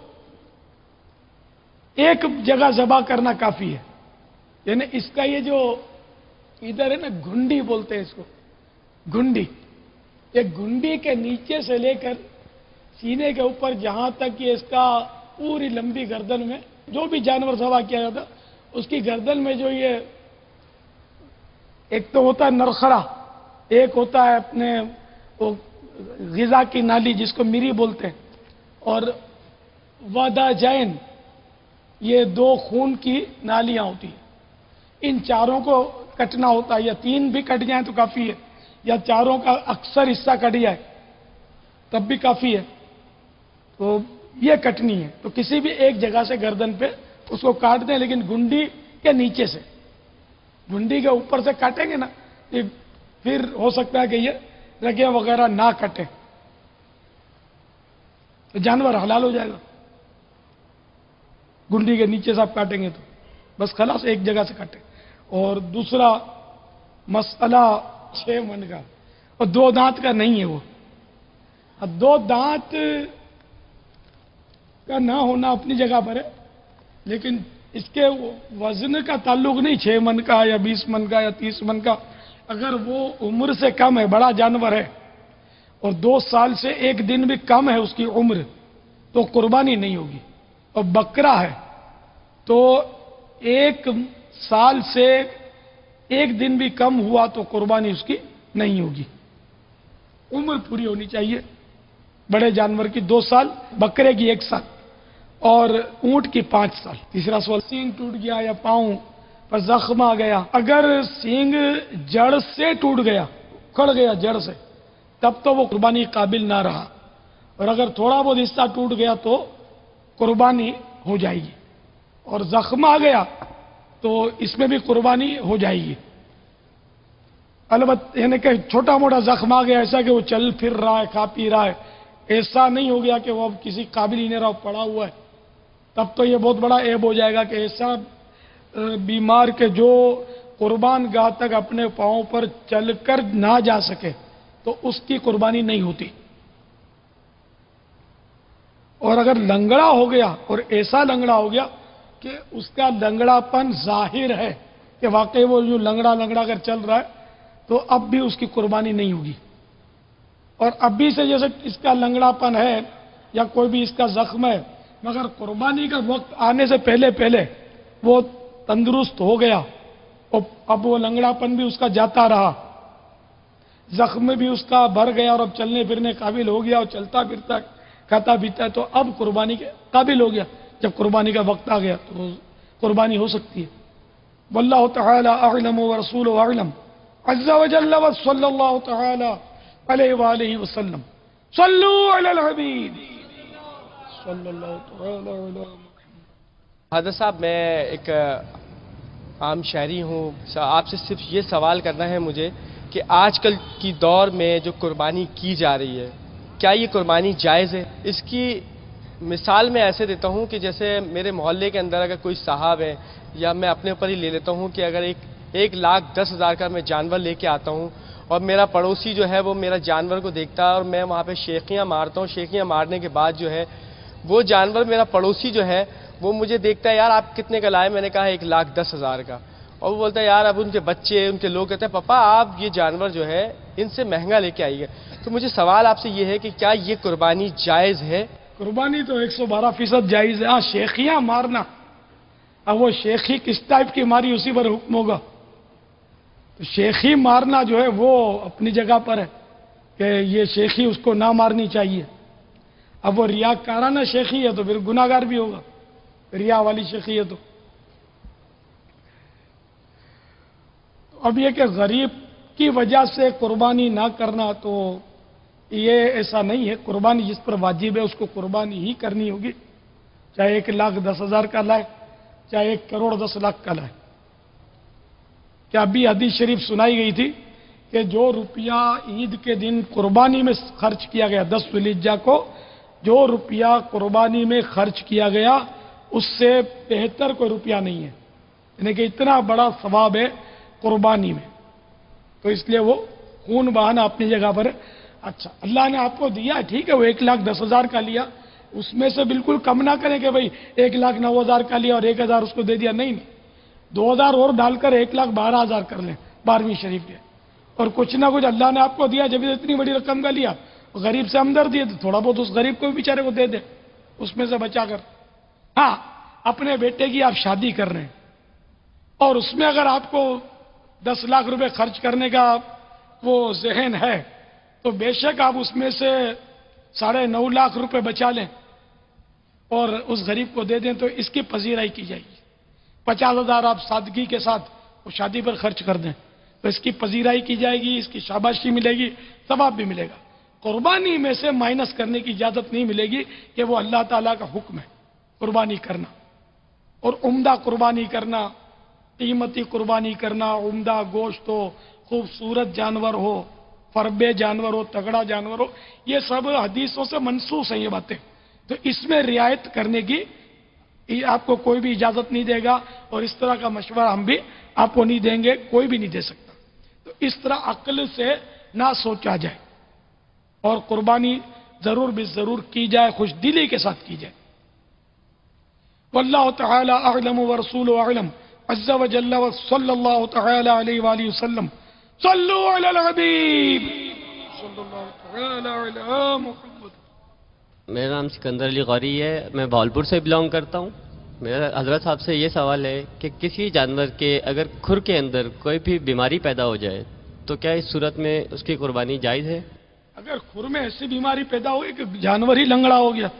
ایک جگہ ذبح کرنا کافی ہے, یعنی اس کا یہ جو ادھر ہے نا گھنڈی بولتے ہیں اس کو, گھنڈی, یہ گھنڈی کے نیچے سے لے کر سینے کے اوپر جہاں تک یہ اس کا پوری لمبی گردن میں جو بھی جانور ذبح کیا جاتا اس کی گردن میں جو یہ ایک تو ہوتا ہے نرخرا, ایک ہوتا ہے اپنے وہ غذا کی نالی جس کو میری بولتے ہیں, اور ودا جین, یہ دو خون کی نالیاں ہوتی ہیں. ان چاروں کو کٹنا ہوتا ہے, یا تین بھی کٹ جائیں تو کافی ہے, یا چاروں کا اکثر حصہ کٹ جائے تب بھی کافی ہے. تو یہ کٹنی ہے, تو کسی بھی ایک جگہ سے گردن پہ اس کو کاٹ دیں, لیکن گنڈی کے نیچے سے. گنڈی کے اوپر سے کاٹیں گے نا پھر ہو سکتا ہے کہ یہ رگیں وغیرہ نہ کٹیں, تو جانور حلال ہو جائے گا. گنڈی کے نیچے سے آپ کاٹیں گے تو بس خلاص ایک جگہ سے کاٹیں. اور دوسرا مسئلہ چھ من کا اور دو دانت کا نہیں ہے. وہ دو دانت کا نہ ہونا اپنی جگہ پر ہے, لیکن اس کے وزن کا تعلق نہیں چھ من کا یا بیس من کا یا تیس من کا. اگر وہ عمر سے کم ہے, بڑا جانور ہے اور دو سال سے ایک دن بھی کم ہے اس کی عمر, تو قربانی نہیں ہوگی. اور بکرا ہے تو ایک سال سے ایک دن بھی کم ہوا تو قربانی اس کی نہیں ہوگی. عمر پوری ہونی چاہیے. بڑے جانور کی دو سال, بکرے کی ایک سال, اور اونٹ کی پانچ سال. تیسرا سوال, سینگ ٹوٹ گیا یا پاؤں پر زخم آ گیا, اگر سینگ جڑ سے ٹوٹ گیا, کھڑ گیا جڑ سے, تب تو وہ قربانی قابل نہ رہا, اور اگر تھوڑا بہت حصہ ٹوٹ گیا تو قربانی ہو جائے گی. اور زخم آ گیا تو اس میں بھی قربانی ہو جائے گی. البتہ یعنی کہ چھوٹا موٹا زخم آ گیا ایسا کہ وہ چل پھر رہا ہے، کھا پی رہا ہے، ایسا نہیں ہو گیا کہ وہ اب کسی قابل ہی نہیں رہا، پڑا ہوا ہے، تب تو یہ بہت بڑا عیب ہو جائے گا کہ ایسا بیمار کے جو قربان گاہ تک اپنے پاؤں پر چل کر نہ جا سکے تو اس کی قربانی نہیں ہوتی. اور اگر لنگڑا ہو گیا اور ایسا لنگڑا ہو گیا کہ اس کا لنگڑا پن ظاہر ہے کہ واقعی وہ جو لنگڑا لنگڑا کر چل رہا ہے تو اب بھی اس کی قربانی نہیں ہوگی. اور ابھی سے جیسے اس کا لنگڑا پن ہے یا کوئی بھی اس کا زخم ہے مگر قربانی کا وقت آنے سے پہلے پہلے وہ تندرست ہو گیا اور اب وہ لنگڑا پن بھی اس کا جاتا رہا، زخم بھی اس کا بھر گیا اور اب چلنے پھرنے قابل ہو گیا اور چلتا پھرتا کھاتا پیتا ہے تو اب قربانی کے قابل ہو گیا. جب قربانی کا وقت آ گیا تو قربانی ہو سکتی ہے. واللہ تعالی اعلم ورسولہ اعلم عز وجل وصلی اللہ تعالی علیہ وآلہ وسلم. صلوا علی الحبیب صلی اللہ تعالی علی محمد. حضرت صاحب میں ایک عام شہری ہوں، آپ سے صرف یہ سوال کرنا ہے مجھے کہ آج کل کی دور میں جو قربانی کی جا رہی ہے کیا یہ قربانی جائز ہے؟ اس کی مثال میں ایسے دیتا ہوں کہ جیسے میرے محلے کے اندر اگر کوئی صاحب ہے یا میں اپنے اوپر ہی لے لیتا ہوں کہ اگر ایک ایک لاکھ دس ہزار کا میں جانور لے کے آتا ہوں اور میرا پڑوسی جو ہے وہ میرا جانور کو دیکھتا ہے اور میں وہاں پہ شیخیاں مارتا ہوں، شیخیاں مارنے کے بعد جو ہے وہ جانور میرا پڑوسی جو ہے وہ مجھے دیکھتا ہے، یار آپ کتنے کا لائے؟ میں نے کہا ایک لاکھ دس ہزار کا. اور وہ بولتا ہے یار اب ان کے بچے ان کے لوگ کہتے ہیں پاپا آپ یہ جانور جو ہے ان سے مہنگا لے کے آئیے. تو مجھے سوال آپ سے یہ ہے کہ کیا یہ قربانی جائز ہے؟ قربانی تو ایک سو بارہ فیصد جائز ہے. ہاں شیخیاں مارنا، اب وہ شیخی کس ٹائپ کی ماری اسی پر حکم ہوگا. تو شیخی مارنا جو ہے وہ اپنی جگہ پر ہے کہ یہ شیخی اس کو نہ مارنی چاہیے. اب وہ ریا کارانہ شیخی ہے تو پھر گناہ گار بھی ہوگا، ریا والی شیخی ہے تو. اب یہ کہ غریب کی وجہ سے قربانی نہ کرنا تو یہ ایسا نہیں ہے. قربانی جس پر واجب ہے اس کو قربانی ہی کرنی ہوگی، چاہے ایک لاکھ دس ہزار کا لائے چاہے ایک کروڑ دس لاکھ کا لائے. کیا ابھی حدیث شریف سنائی گئی تھی کہ جو روپیہ عید کے دن قربانی میں خرچ کیا گیا، دس ذی الحجہ کو جو روپیہ قربانی میں خرچ کیا گیا اس سے بہتر کوئی روپیہ نہیں ہے. یعنی کہ اتنا بڑا ثواب ہے قربانی میں، تو اس لیے وہ خون بہانا اپنی جگہ پر ہے. اچھا اللہ نے آپ کو دیا ٹھیک ہے، وہ ایک لاکھ دس ہزار کا لیا، اس میں سے بالکل کم نہ کریں کہ بھائی ایک لاکھ نو ہزار کا لیا اور ایک ہزار اس کو دے دیا. نہیں نہیں، دو ہزار اور ڈال کر ایک لاکھ بارہ ہزار کر لیں بارہویں شریف کے. اور کچھ نہ کچھ اللہ نے آپ کو دیا، جب اتنی بڑی رقم کا لیا غریب سے ہمدردی ہے تو تھوڑا بہت اس غریب کو بھی بیچارے کو دے دے اس میں سے بچا کر. ہاں اپنے بیٹے کی آپ شادی کر رہے ہیں اور اس میں اگر آپ کو دس لاکھ روپے خرچ کرنے کا وہ ذہن ہے تو بے شک آپ اس میں سے ساڑھے نو لاکھ روپے بچا لیں اور اس غریب کو دے دیں تو اس کی پذیرائی کی جائے گی. پچاس ہزار آپ سادگی کے ساتھ وہ شادی پر خرچ کر دیں تو اس کی پذیرائی کی جائے گی، اس کی شاباشی ملے گی، ثواب بھی ملے گا. قربانی میں سے مائنس کرنے کی اجازت نہیں ملے گی کہ وہ اللہ تعالیٰ کا حکم ہے قربانی کرنا. اور عمدہ قربانی کرنا، قیمتی قربانی کرنا، عمدہ گوشت ہو، خوبصورت جانور ہو، فربے جانور ہو، تگڑا جانور ہو، یہ سب حدیثوں سے منسوخ ہیں یہ باتیں. تو اس میں رعایت کرنے کی آپ کو کوئی بھی اجازت نہیں دے گا اور اس طرح کا مشورہ ہم بھی آپ کو نہیں دیں گے، کوئی بھی نہیں دے سکتا. تو اس طرح عقل سے نہ سوچا جائے اور قربانی ضرور بھی ضرور کی جائے، خوش دلی کے ساتھ کی جائے. واللہ تعالی اعلم ورسولہ اعلم عز وجل وصلی اللہ تعالی علیہ وآلہ وسلم. صلو علی الحبیب صلی اللہ تعالی علی محمد. میرا نام سکندر علی غوری ہے، میں بھاولپور سے بلانگ کرتا ہوں. میرا حضرت صاحب سے یہ سوال ہے کہ کسی جانور کے اگر کھر کے اندر کوئی بھی بیماری پیدا ہو جائے تو کیا اس صورت میں اس کی قربانی جائز ہے؟ اگر کھر میں ایسی بیماری پیدا ہوئی کہ جانور ہی لنگڑا ہو گیا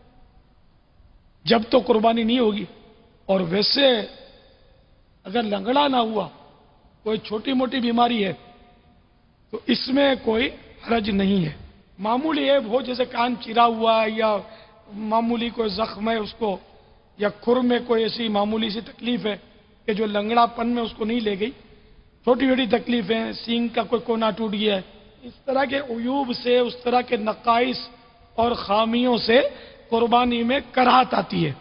جب تو قربانی نہیں ہوگی. اور ویسے اگر لنگڑا نہ ہوا، کوئی چھوٹی موٹی بیماری ہے تو اس میں کوئی حرج نہیں ہے. معمولی عیب ہو جیسے کان چرا ہوا یا معمولی کوئی زخم ہے اس کو، یا کھر میں کوئی ایسی معمولی سی تکلیف ہے کہ جو لنگڑا پن میں اس کو نہیں لے گئی، چھوٹی چھوٹی تکلیفیں، سینگ کا کوئی کونا ٹوٹ گیا ہے، اس طرح کے عیوب سے، اس طرح کے نقائص اور خامیوں سے قربانی میں کراہت آتی ہے.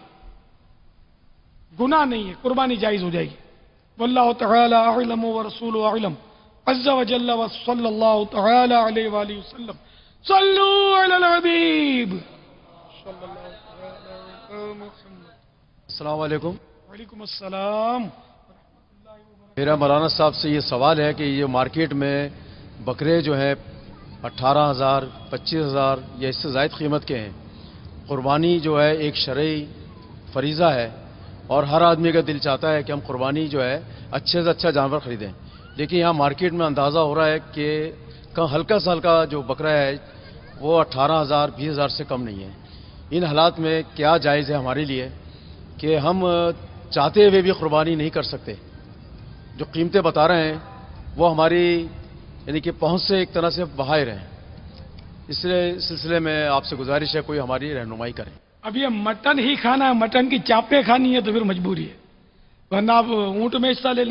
گناہ نہیں ہے، قربانی جائز ہو جائے گی. واللہ تعالی اعلم ورسول اعلم عز وجل وصلی اللہ تعالی علیہ وآلہ وسلم. صلوا علی الحبیب صلی اللہ تعالی علی محمد. السلام علیکم. وعلیکم السلام. میرا مولانا صاحب سے یہ سوال ہے کہ یہ مارکیٹ میں بکرے جو ہیں اٹھارہ ہزار پچیس ہزار یا اس سے زائد قیمت کے ہیں. قربانی جو ہے ایک شرعی فریضہ ہے اور ہر آدمی کا دل چاہتا ہے کہ ہم قربانی جو ہے اچھے سے اچھا جانور خریدیں، لیکن یہاں مارکیٹ میں اندازہ ہو رہا ہے کہ ہلکا سا ہلکا جو بکرا ہے وہ اٹھارہ ہزار بیس ہزار سے کم نہیں ہے. ان حالات میں کیا جائز ہے ہمارے لیے کہ ہم چاہتے ہوئے بھی قربانی نہیں کر سکتے؟ جو قیمتیں بتا رہے ہیں وہ ہماری یعنی کہ پہنچ سے ایک طرح سے باہر ہیں. اس سلسلے میں آپ سے گزارش ہے کوئی ہماری رہنمائی کریں. اب یہ مٹن ہی کھانا ہے، مٹن کی چاپیں کھانی ہے تو پھر مجبوری ہے، ورنہ آپ اونٹ میں حصہ لے لیں،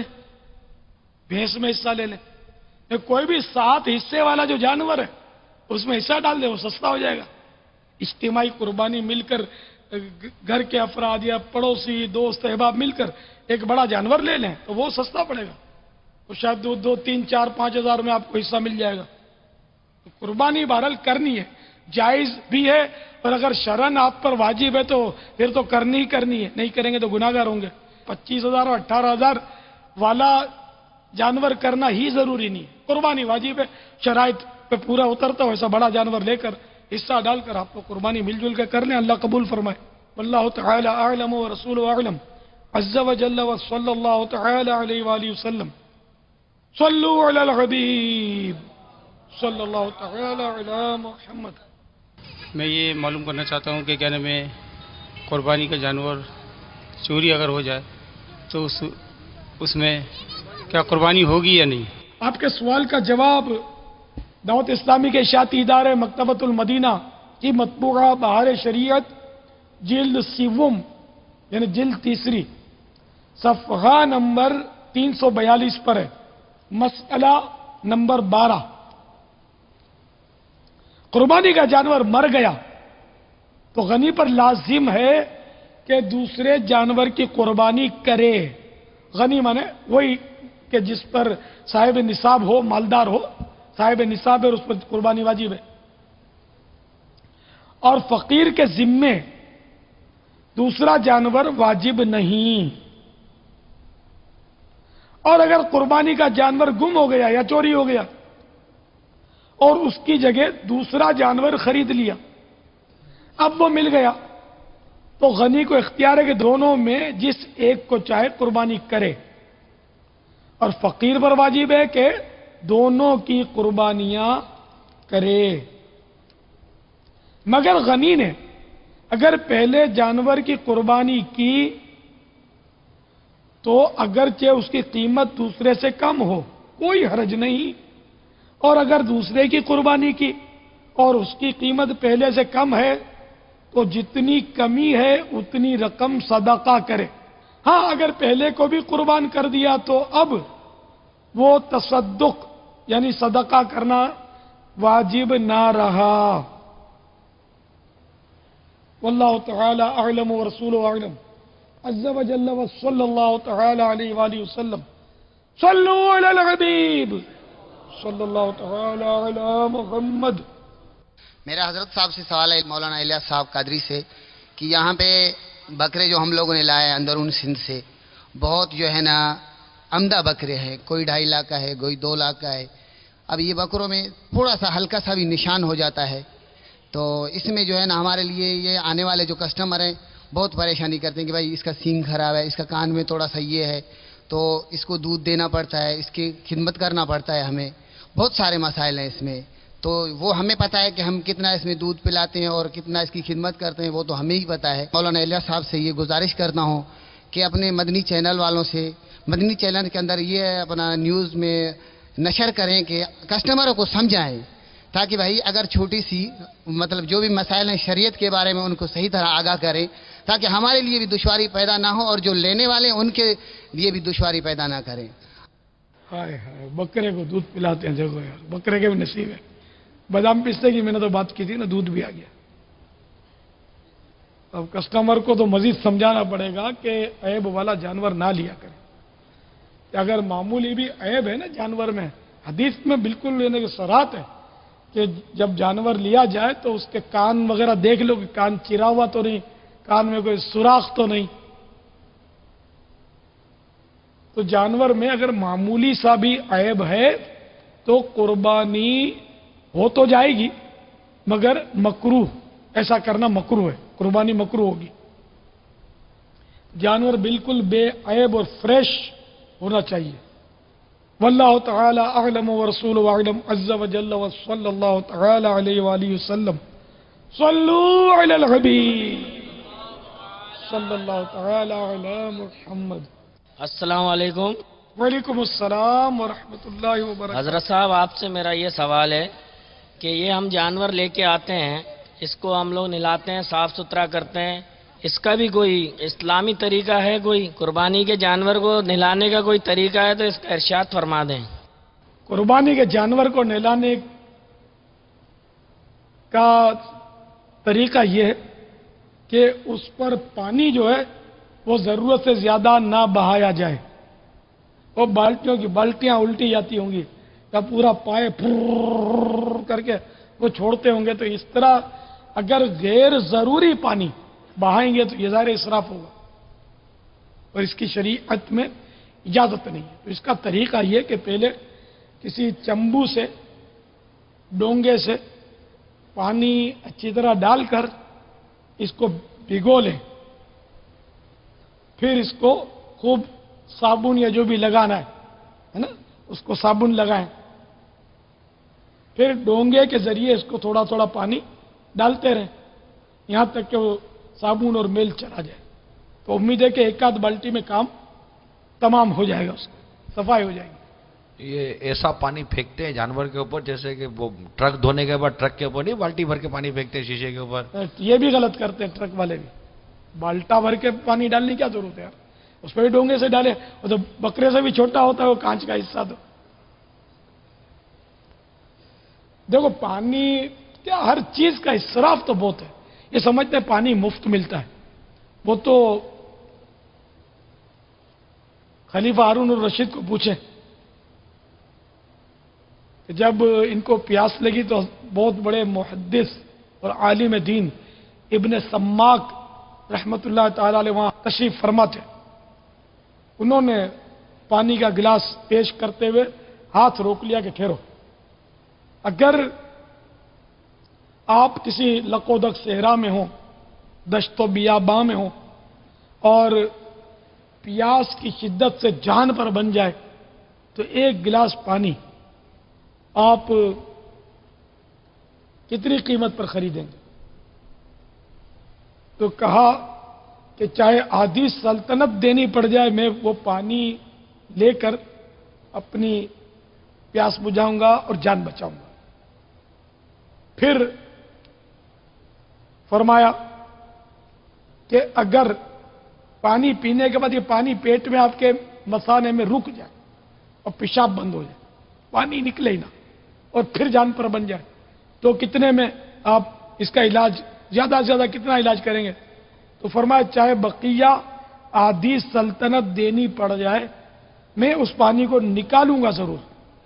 بھینس میں حصہ لے لیں. کوئی بھی سات حصے والا جو جانور ہے اس میں حصہ ڈال دے، وہ سستا ہو جائے گا. اجتماعی قربانی مل کر گھر کے افراد یا پڑوسی دوست احباب مل کر ایک بڑا جانور لے لیں تو وہ سستا پڑے گا، تو شاید دو دو تین چار پانچ ہزار میں آپ کو حصہ مل جائے گا. تو قربانی بہرحال کرنی ہے، جائز بھی ہے، اور اگر شرعن آپ پر واجب ہے تو پھر تو کرنی ہی کرنی ہے، نہیں کریں گے تو گناہ گار ہوں گے. پچیس ہزار اور اٹھارہ ہزار والا جانور کرنا ہی ضروری نہیں ہے، قربانی واجب ہے، شرائط پہ پورا اترتا ہو ایسا بڑا جانور لے کر حصہ ڈال کر آپ کو قربانی مل جل کے کر لیں، اللہ قبول فرمائے. واللہ تعالی اعلم ورسول اعلم عز وجل وصلی اللہ تعالی علیہ وآلہ وسلم. صلوا علی الحبیب صلی اللہ تعالی علی محمد. میں یہ معلوم کرنا چاہتا ہوں کہ کیا نام ہے قربانی کا جانور چوری اگر ہو جائے تو اس اس میں کیا قربانی ہوگی یا نہیں؟ آپ کے سوال کا جواب دعوت اسلامی کے اشاعتی ادارے مکتبۃ المدینہ کی مطبوعہ بہار شریعت جلد سیوم یعنی جلد تیسری صفحہ نمبر تین سو بیالیس پر ہے. مسئلہ نمبر بارہ، قربانی کا جانور مر گیا تو غنی پر لازم ہے کہ دوسرے جانور کی قربانی کرے. غنی مانے وہی کہ جس پر صاحب نصاب ہو، مالدار ہو، صاحب نصاب ہے اور اس پر قربانی واجب ہے. اور فقیر کے ذمے دوسرا جانور واجب نہیں. اور اگر قربانی کا جانور گم ہو گیا یا چوری ہو گیا اور اس کی جگہ دوسرا جانور خرید لیا، اب وہ مل گیا تو غنی کو اختیار ہے کہ دونوں میں جس ایک کو چاہے قربانی کرے، اور فقیر پر واجب ہے کہ دونوں کی قربانیاں کرے. مگر غنی نے اگر پہلے جانور کی قربانی کی تو اگرچہ اس کی قیمت دوسرے سے کم ہو کوئی حرج نہیں، اور اگر دوسرے کی قربانی کی اور اس کی قیمت پہلے سے کم ہے تو جتنی کمی ہے اتنی رقم صدقہ کرے. ہاں اگر پہلے کو بھی قربان کر دیا تو اب وہ تصدق یعنی صدقہ کرنا واجب نہ رہا. واللہ تعالی اعلم ورسول اعلم عز وجل وصلی اللہ تعالی علیہ وآلہ وسلم. صلوا علی الحبیب صلی اللہ تعالی علی محمد. میرا حضرت صاحب سے سوال ہے مولانا الیاس صاحب قادری سے کہ یہاں پہ بکرے جو ہم لوگوں نے لائے اندرون سندھ سے بہت جو ہے نا عمدہ بکرے ہیں، کوئی ڈھائی لاکھ کا ہے، کوئی دو لاکھ کا ہے. اب یہ بکروں میں تھوڑا سا ہلکا سا بھی نشان ہو جاتا ہے تو اس میں جو ہے نا ہمارے لیے یہ آنے والے جو کسٹمر ہیں بہت پریشانی کرتے ہیں کہ بھائی اس کا سینگ خراب ہے، اس کا کان میں تھوڑا سا یہ ہے، تو اس کو دودھ دینا پڑتا ہے، اس کی خدمت کرنا پڑتا ہے، ہمیں بہت سارے مسائل ہیں اس میں. تو وہ ہمیں پتہ ہے کہ ہم کتنا اس میں دودھ پلاتے ہیں اور کتنا اس کی خدمت کرتے ہیں، وہ تو ہمیں ہی پتہ ہے. مولانا الیاس صاحب سے یہ گزارش کرتا ہوں کہ اپنے مدنی چینل والوں سے مدنی چینل کے اندر یہ اپنا نیوز میں نشر کریں کہ کسٹمروں کو سمجھائیں تاکہ بھائی اگر چھوٹی سی مطلب جو بھی مسائل ہیں شریعت کے بارے میں ان کو صحیح طرح آگاہ کریں تاکہ ہمارے لیے بھی دشواری پیدا نہ ہو اور جو لینے والے ہیں ان کے لیے بھی دشواری پیدا نہ کریں. हाय हाय, बकरे को दूध पिलाते हैं, देखो यार, बकरे के भी नसीब है। बादाम पिस्ते की मैंने तो बात की थी ना, दूध भी आ गया। अब कस्टमर को तो मजीद समझाना पड़ेगा कि ऐब वाला जानवर ना लिया करें। कि अगर मामूली भी ऐब है ना जानवर में, हदीस में बिल्कुल लेने की सराहत है कि जब जानवर लिया जाए तो उसके कान वगैरह देख लो कि कान चिरा हुआ तो नहीं, कान में कोई सुराख तो नहीं। तो जानवर में अगर मामूली सा भी ऐब है तो कुर्बानी हो तो जाएगी, मगर मकरूह, ऐसा करना मकरूह है, कुर्बानी मकरूह होगी। जानवर बिल्कुल बेऐब और फ्रेश होना चाहिए। वल्लाहु तआला अअलम व रसूलुहु अअलम अज़्ज़ व जल्ल व सल्लल्लाहु तआला अलैहि व आलिहि वसल्लम। सल्लू अलल हबीब सल्लल्लाहु तआला अला मुहम्मद। अस्सलाम वालेकुम। वालेकुम अस्सलाम व रहमतुल्लाहि व बरकातहू। हजरत साहब, आपसे मेरा ये सवाल है कि ये हम जानवर लेके आते हैं, इसको हम लोग नहलाते हैं, साफ सुथरा करते हैं, इसका भी कोई इस्लामी तरीका है? कोई कुर्बानी के जानवर को नहलाने का कोई तरीका है तो इसका इरशाद फरमा दें। कुर्बानी के जानवर को नहलाने का तरीका यह है कि उस पर पानी जो है वो जरूरत से ज्यादा ना बहाया जाए। वो बाल्टियों की बाल्टियां उल्टी जाती होंगी या पूरा पाए फुर्र करके वो छोड़ते होंगे, तो इस तरह अगर गैर जरूरी पानी बहाएंगे तो ये ज़ाहिर इसराफ होगा और इसकी शरीयत में इजाजत नहीं है। तो इसका तरीका यह कि पहले किसी चंबू से, डोंगे से पानी अच्छी तरह डालकर इसको भिगो लें, फिर इसको खूब साबुन या जो भी लगाना है है ना, उसको साबुन लगाएं, फिर डोंगे के जरिए इसको थोड़ा थोड़ा पानी डालते रहें यहां तक कि वो साबुन और मेल चला जाए। तो उम्मीद है कि एक आध बाल्टी में काम तमाम हो जाएगा, उसका सफाई हो जाएगी। ये ऐसा पानी फेंकते हैं जानवर के ऊपर जैसे कि वो ट्रक धोने के बाद ट्रक के ऊपर नहीं बाल्टी भर के पानी फेंकते हैं शीशे के ऊपर। ये भी गलत करते हैं ट्रक वाले भी, बाल्टा भर के पानी डालने की क्या जरूरत है यार, उस पर भी डोंगे से डाले। और तो बकरे से भी छोटा होता है वो कांच का हिस्सा। तो देखो पानी क्या, हर चीज का इसराफ तो बहुत है। ये समझते हैं पानी मुफ्त मिलता है, वो तो खलीफा हारून और रशीद को पूछे कि जब इनको प्यास लगी तो बहुत बड़े मुहद्दिस और आलिम दीन इब्न सम्माक रहमतुल्लाह ताला अलैह वहां तशरीफ फरमा थे। उन्होंने पानी का गिलास पेश करते हुए हाथ रोक लिया कि ठहरो, अगर आप किसी लकोदक सहरा में हो, दश्तो बियाबा में हो और प्यास की शिद्दत से जान पर बन जाए तो एक गिलास पानी आप कितनी कीमत पर खरीदेंगे? तो कहा कि चाहे आधी सल्तनत देनी पड़ जाए मैं वो पानी लेकर अपनी प्यास बुझाऊंगा और जान बचाऊंगा। फिर फरमाया कि अगर पानी पीने के बाद ये पानी पेट में आपके मसाने में रुक जाए और पेशाब बंद हो जाए, पानी निकले ही ना और फिर जान पर बन जाए, तो कितने में आप इसका इलाज, ज्यादा से ज्यादा कितना इलाज करेंगे? तो फरमाया चाहे बकिया आधी सल्तनत देनी पड़ जाए मैं उस पानी को निकालूंगा जरूर।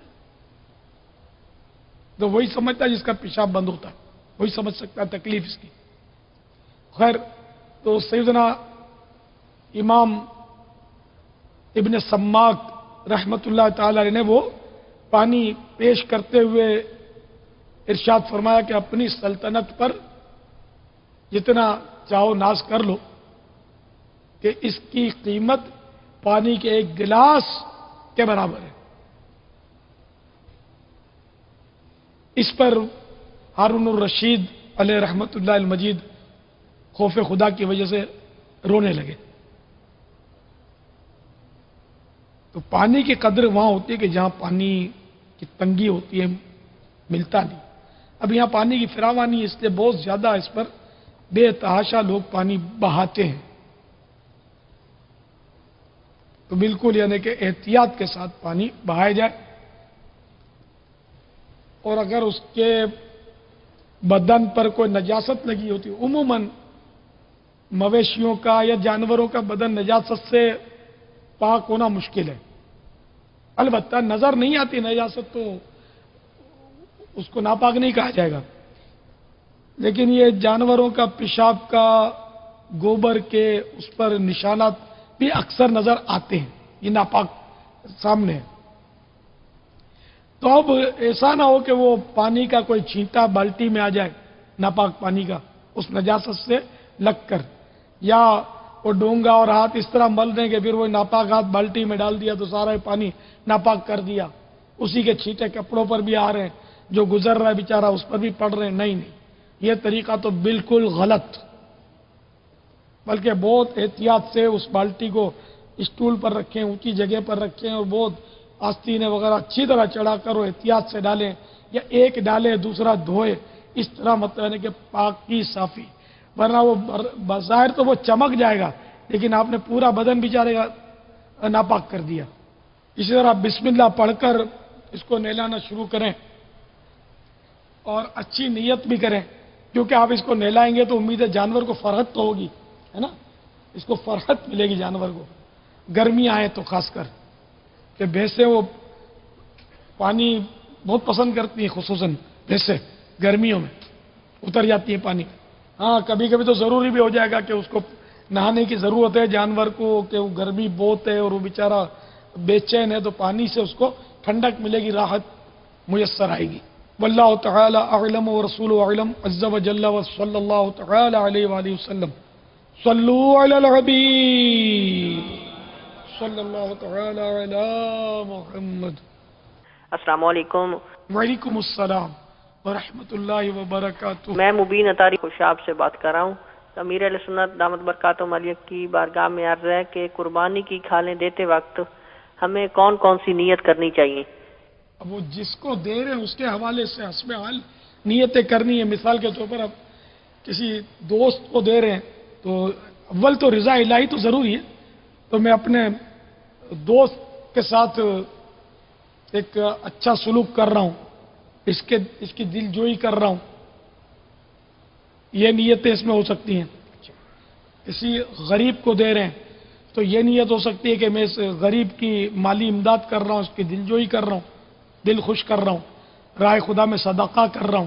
तो वही समझता है जिसका पेशाब बंद होता है, वही समझ सकता है तकलीफ इसकी। खैर, तो सैयदना इमाम इब्न सम्माक रहमतुल्लाह ताला ने वो पानी पेश करते हुए इरशाद फरमाया कि अपनी सल्तनत पर जितना चाहो नाज कर लो कि इसकी कीमत पानी के एक गिलास के बराबर है। इस पर हारून रशीद अलैह रहमतुल्लाह अल मजीद खौफ खुदा की वजह से रोने लगे। तो पानी की कदर वहां होती है कि जहां पानी की तंगी होती है, मिलता नहीं। अब यहां पानी की फिरावानी, इसलिए बहुत ज्यादा इस पर बेतहाशा लोग पानी बहाते हैं। تو بالکل یعنی کہ احتیاط کے ساتھ پانی بہایا جائے، اور اگر اس کے بدن پر کوئی نجاست لگی ہوتی، عموماً مویشیوں کا یا جانوروں کا بدن نجاست سے پاک ہونا مشکل ہے، البتہ نظر نہیں آتی نجاست تو اس کو ناپاک نہیں کہا جائے گا، لیکن یہ جانوروں کا پیشاب کا، گوبر کے اس پر نشانات بھی اکثر نظر آتے ہیں، یہ ناپاک سامنے ہے۔ تو اب ایسا نہ ہو کہ وہ پانی کا کوئی چھینٹا بالٹی میں آ جائے، ناپاک پانی کا اس نجاست سے لگ کر، یا وہ ڈونگا اور ہاتھ اس طرح مل دیں کہ پھر وہ ناپاک ہاتھ بالٹی میں ڈال دیا تو سارا پانی ناپاک کر دیا، اسی کے چھینٹے کپڑوں پر بھی آ رہے ہیں، جو گزر رہا ہے بیچارہ اس پر بھی پڑ رہے ہیں۔ نہیں نہیں، یہ طریقہ تو بالکل غلط، بلکہ بہت احتیاط سے اس بالٹی کو اسٹول پر رکھیں، اونچی جگہ پر رکھیں، اور بہت آستینیں وغیرہ اچھی طرح چڑھا کر وہ احتیاط سے ڈالیں، یا ایک ڈالے دوسرا دھوئے، اس طرح مطلب ہے کہ پاک کی صافی، ورنہ وہ بظاہر تو وہ چمک جائے گا لیکن آپ نے پورا بدن بیچارے کا ناپاک کر دیا۔ اسی طرح بسم اللہ پڑھ کر اس کو نہلانا شروع کریں، اور اچھی نیت بھی کریں، کیونکہ آپ اس کو نہلائیں گے تو امید ہے جانور کو فرحت تو ہوگی، ہے نا، اس کو فرحت ملے گی جانور کو، گرمی آئے تو خاص کر کہ بھینسیں وہ پانی بہت پسند کرتی ہیں، خصوصاً بھینسیں گرمیوں میں اتر جاتی ہیں پانی۔ ہاں کبھی کبھی تو ضروری بھی ہو جائے گا کہ اس کو نہانے کی ضرورت ہے جانور کو، کہ وہ گرمی بہت ہے اور وہ بیچارہ بے چین ہے، تو پانی سے اس کو ٹھنڈک ملے گی، راحت میسر آئے گی۔ واللہ تعالی اعلم ورسولہ اعلم عز وجل وصلی اللہ تعالی علیہ وآلہ وسلم۔ صلو علی الحبیب صلی اللہ تعالی علی محمد۔ السلام علیکم۔ وعلیکم السلام ورحمۃ اللہ وبرکاتہ۔ میں مبین اطاری خوشاب سے بات کر رہا ہوں۔ امیر اہل سنت دامت برکاتہم علیہ کی بارگاہ میں عرض ہے کہ قربانی کی کھالیں دیتے وقت ہمیں کون کون سی نیت کرنی چاہیے؟ اب وہ جس کو دے رہے ہیں اس کے حوالے سے حسب حال نیتیں کرنی ہے۔ مثال کے طور پر اب کسی دوست کو دے رہے ہیں تو اول تو رضا الہی تو ضروری ہے، تو میں اپنے دوست کے ساتھ ایک اچھا سلوک کر رہا ہوں، اس کے اس کی دل جوئی کر رہا ہوں، یہ نیتیں اس میں ہو سکتی ہیں۔ کسی غریب کو دے رہے ہیں تو یہ نیت ہو سکتی ہے کہ میں اس غریب کی مالی امداد کر رہا ہوں، اس کی دل جوئی کر رہا ہوں، دل خوش کر رہا ہوں، راہ خدا میں صدقہ کر رہا ہوں۔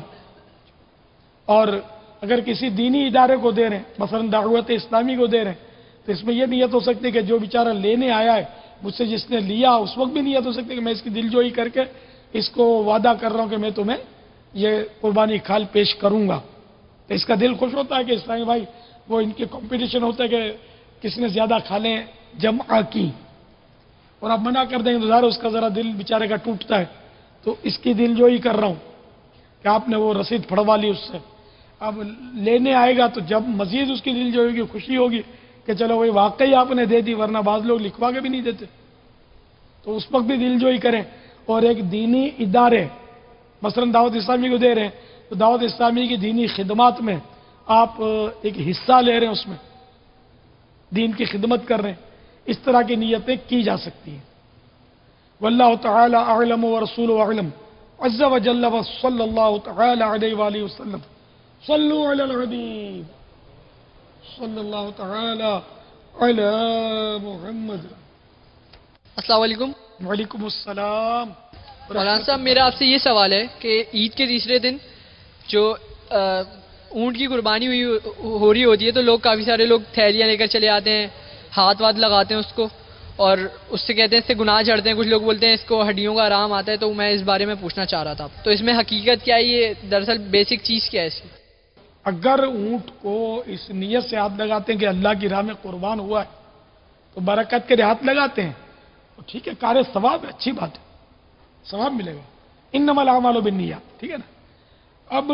اور اگر کسی دینی ادارے کو دے رہے ہیں، مثلا دعوت اسلامی کو دے رہے ہیں، تو اس میں یہ نیت ہو سکتی ہے کہ جو بیچارہ لینے آیا ہے مجھ سے جس نے لیا اس وقت بھی نیت ہو سکتی ہے کہ میں اس کی دل جوئی کر کے اس کو وعدہ کر رہا ہوں کہ میں تمہیں یہ قربانی کھال پیش کروں گا، تو اس کا دل خوش ہوتا ہے کہ اسلامی بھائی وہ ان کی کمپٹیشن ہوتا ہے کہ کس نے زیادہ کھالیں جمع کی، اور اب منع کر دیں گے تو ظاہر اس کا ذرا دل بیچارے کا ٹوٹتا ہے، تو اس کی دل جوئی کر رہا ہوں کہ آپ نے وہ رسید پھڑوا لی اس سے۔ اب لینے آئے گا تو جب مزید اس کی دل جوئی ہوگی، خوشی ہوگی کہ چلو وہی واقعی آپ نے دے دی، ورنہ بعض لوگ لکھوا کے بھی نہیں دیتے، تو اس وقت بھی دل جوئی کریں۔ اور ایک دینی ادارے مثلا دعوت اسلامی کو دے رہے ہیں تو دعوت اسلامی کی دینی خدمات میں آپ ایک حصہ لے رہے ہیں، اس میں دین کی خدمت کر رہے ہیں، اس طرح کی نیتیں کی جا سکتی ہیں۔ واللہ تعالی اعلم ورسول اعلم عز وجل وصلی اللہ تعالی علیہ وآلہ وسلم۔ صلو علی الحبیب صلی اللہ تعالی علی محمد۔ السلام علیکم۔ وعلیکم السلام۔ مولانا صاحب میرا آپ سے یہ سوال ہے کہ عید کے تیسرے دن جو اونٹ کی قربانی ہوئی ہو رہی ہوتی ہے تو لوگ کافی سارے لوگ تھیلیاں لے کر چلے آتے ہیں، ہاتھ واتھ لگاتے ہیں اس کو اور اس سے کہتے ہیں اس سے گناہ جھڑتے ہیں، کچھ لوگ بولتے ہیں اس کو ہڈیوں کا آرام آتا ہے، تو میں اس بارے میں پوچھنا چاہ رہا تھا تو اس میں حقیقت کیا ہے، یہ دراصل بیسک چیز کیا ہے اس کی؟ اگر اونٹ کو اس نیت سے ہاتھ لگاتے ہیں کہ اللہ کی راہ میں قربان ہوا ہے تو برکت کے ہاتھ لگاتے ہیں تو ٹھیک ہے، کار ثواب ہے، اچھی بات ہے، ثواب ملے گا، انما الاعمال بالنیات، ٹھیک ہے نا۔ اب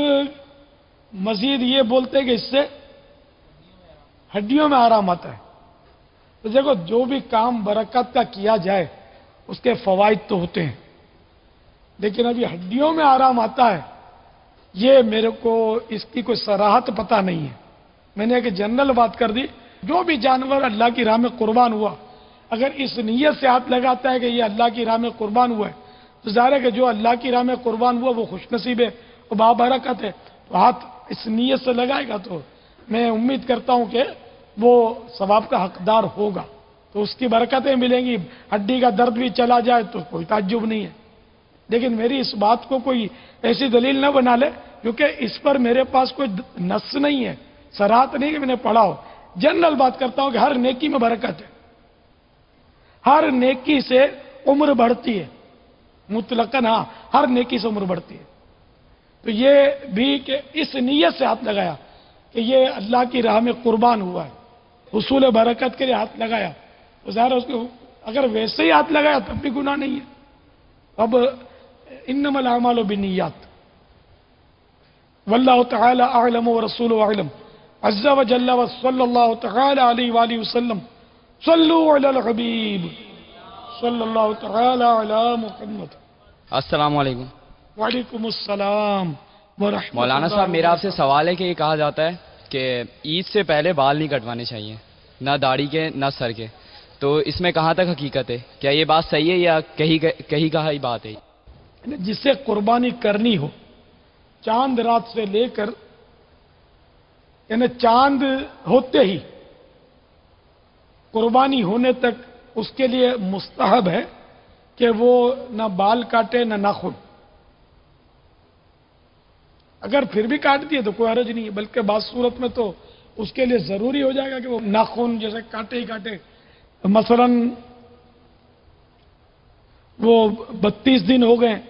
مزید یہ بولتے ہیں کہ اس سے ہڈیوں میں آرام آتا ہے، تو دیکھو جو بھی کام برکت کا کیا جائے اس کے فوائد تو ہوتے ہیں، لیکن ابھی ہڈیوں میں آرام آتا ہے یہ میرے کو اس کی کوئی صراحت پتہ نہیں ہے۔ میں نے ایک جنرل بات کر دی، جو بھی جانور اللہ کی راہ میں قربان ہوا اگر اس نیت سے ہاتھ لگاتا ہے کہ یہ اللہ کی راہ میں قربان ہوا ہے تو ظاہر ہے کہ جو اللہ کی راہ میں قربان ہوا وہ خوش نصیب ہے، وہ بابرکت ہے، تو ہاتھ اس نیت سے لگائے گا تو میں امید کرتا ہوں کہ وہ ثواب کا حقدار ہوگا، تو اس کی برکتیں ملیں گی۔ ہڈی کا درد بھی چلا جائے تو کوئی تعجب نہیں ہے، لیکن میری اس بات کو کوئی ایسی دلیل نہ بنا لے کیونکہ اس پر میرے پاس کوئی نص نہیں ہے، صراحت نہیں کہ میں نے پڑھا ہو۔ جنرل بات کرتا ہوں کہ ہر نیکی میں برکت ہے، ہر نیکی سے عمر بڑھتی ہے، مطلقاً ہاں ہر نیکی سے عمر بڑھتی ہے۔ تو یہ بھی کہ اس نیت سے ہاتھ لگایا کہ یہ اللہ کی راہ میں قربان ہوا ہے، حصول برکت کے لیے ہاتھ لگایا، تو ظاہر اس کو اگر ویسے ہی ہاتھ لگایا تب بھی گناہ نہیں ہے۔ اب انما الاعمال بالنیات واللہ تعالی اعلم ورسولہ اعلم عز وجل وصلی اللہ تعالی علیہ وآلہ وسلم صلو علی الحبیب صلی اللہ تعالی علی محمد۔ السلام علیکم۔ وعلیکم السلام ورحمۃ اللہ۔ مولانا صاحب میرا آپ سے سوال ہے کہ یہ کہا جاتا ہے کہ عید سے پہلے بال نہیں کٹوانے چاہیے، نہ داڑھی کے نہ سر کے، تو اس میں کہاں تک حقیقت ہے؟ کیا یہ بات صحیح ہے یا کہیں کہیں کہا ہی بات ہے؟ جسے قربانی کرنی ہو چاند رات سے لے کر یعنی چاند ہوتے ہی قربانی ہونے تک اس کے لیے مستحب ہے کہ وہ نہ بال کاٹے نہ ناخن، اگر پھر بھی کاٹ دیے تو کوئی حرج نہیں ہے، بلکہ بعض صورت میں تو اس کے لیے ضروری ہو جائے گا کہ وہ ناخن جیسے کاٹے ہی کاٹے۔ مثلا وہ بتیس دن ہو گئے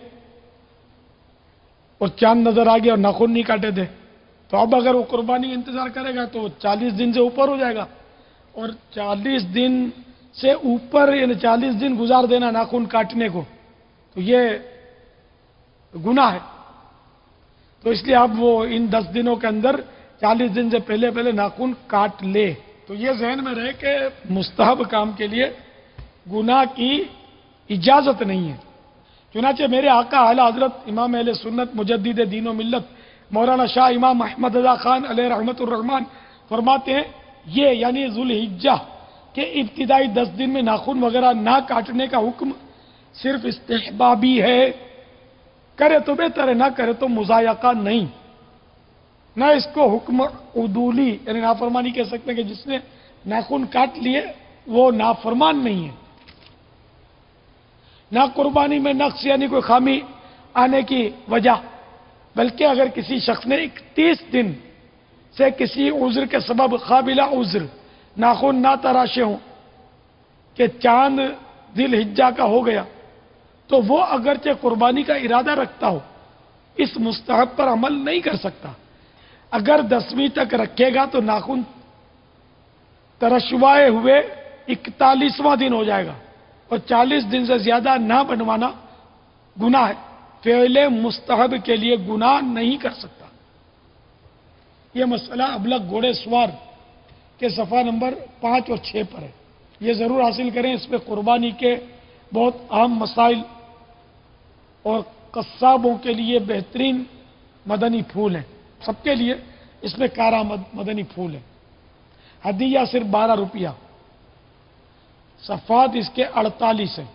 اور چاند نظر آ گیا اور ناخن نہیں کاٹے تھے، تو اب اگر وہ قربانی انتظار کرے گا تو چالیس دن سے اوپر ہو جائے گا، اور چالیس دن سے اوپر یعنی چالیس دن گزار دینا ناخن کاٹنے کو تو یہ گناہ ہے، تو اس لیے اب وہ ان دس دنوں کے اندر چالیس دن سے پہلے پہلے ناخن کاٹ لے۔ تو یہ ذہن میں رہے کہ مستحب کام کے لیے گناہ کی اجازت نہیں ہے۔ چنانچہ میرے آقا اعلی حضرت امام اہل سنت مجدد دین و ملت مولانا شاہ امام احمد رضا خان علیہ رحمت الرحمان فرماتے ہیں یہ یعنی ذوالحجہ کے ابتدائی دس دن میں ناخن وغیرہ نہ کاٹنے کا حکم صرف استحبابی ہے، کرے تو بہتر ہے، نہ کرے تو مضایقہ نہیں، نہ اس کو حکم عدولی یعنی نافرمانی کہہ سکتے ہیں کہ جس نے ناخن کاٹ لیے وہ نافرمان نہیں ہے۔ نہ قربانی میں نقص یعنی کوئی خامی آنے کی وجہ، بلکہ اگر کسی شخص نے اکتیس دن سے کسی عذر کے سبب قابل عذر ناخن نہ تراشے ہوں کہ چاند ذی الحجہ کا ہو گیا تو وہ اگرچہ قربانی کا ارادہ رکھتا ہو اس مستحب پر عمل نہیں کر سکتا، اگر دسویں تک رکھے گا تو ناخن ترشوائے ہوئے اکتالیسواں دن ہو جائے گا اور چالیس دن سے زیادہ نہ بنوانا گناہ ہے، فعل مستحب کے لیے گناہ نہیں کر سکتا۔ یہ مسئلہ ابلغ گھوڑے سوار کے صفحہ نمبر پانچ اور چھ پر ہے، یہ ضرور حاصل کریں، اس پہ قربانی کے بہت اہم مسائل اور قصابوں کے لیے بہترین مدنی پھول ہیں، سب کے لیے اس میں کارآمد مدنی پھول ہے۔ ہدیہ صرف بارہ روپیہ، صفحات اس کے اڑتالیس ہیں،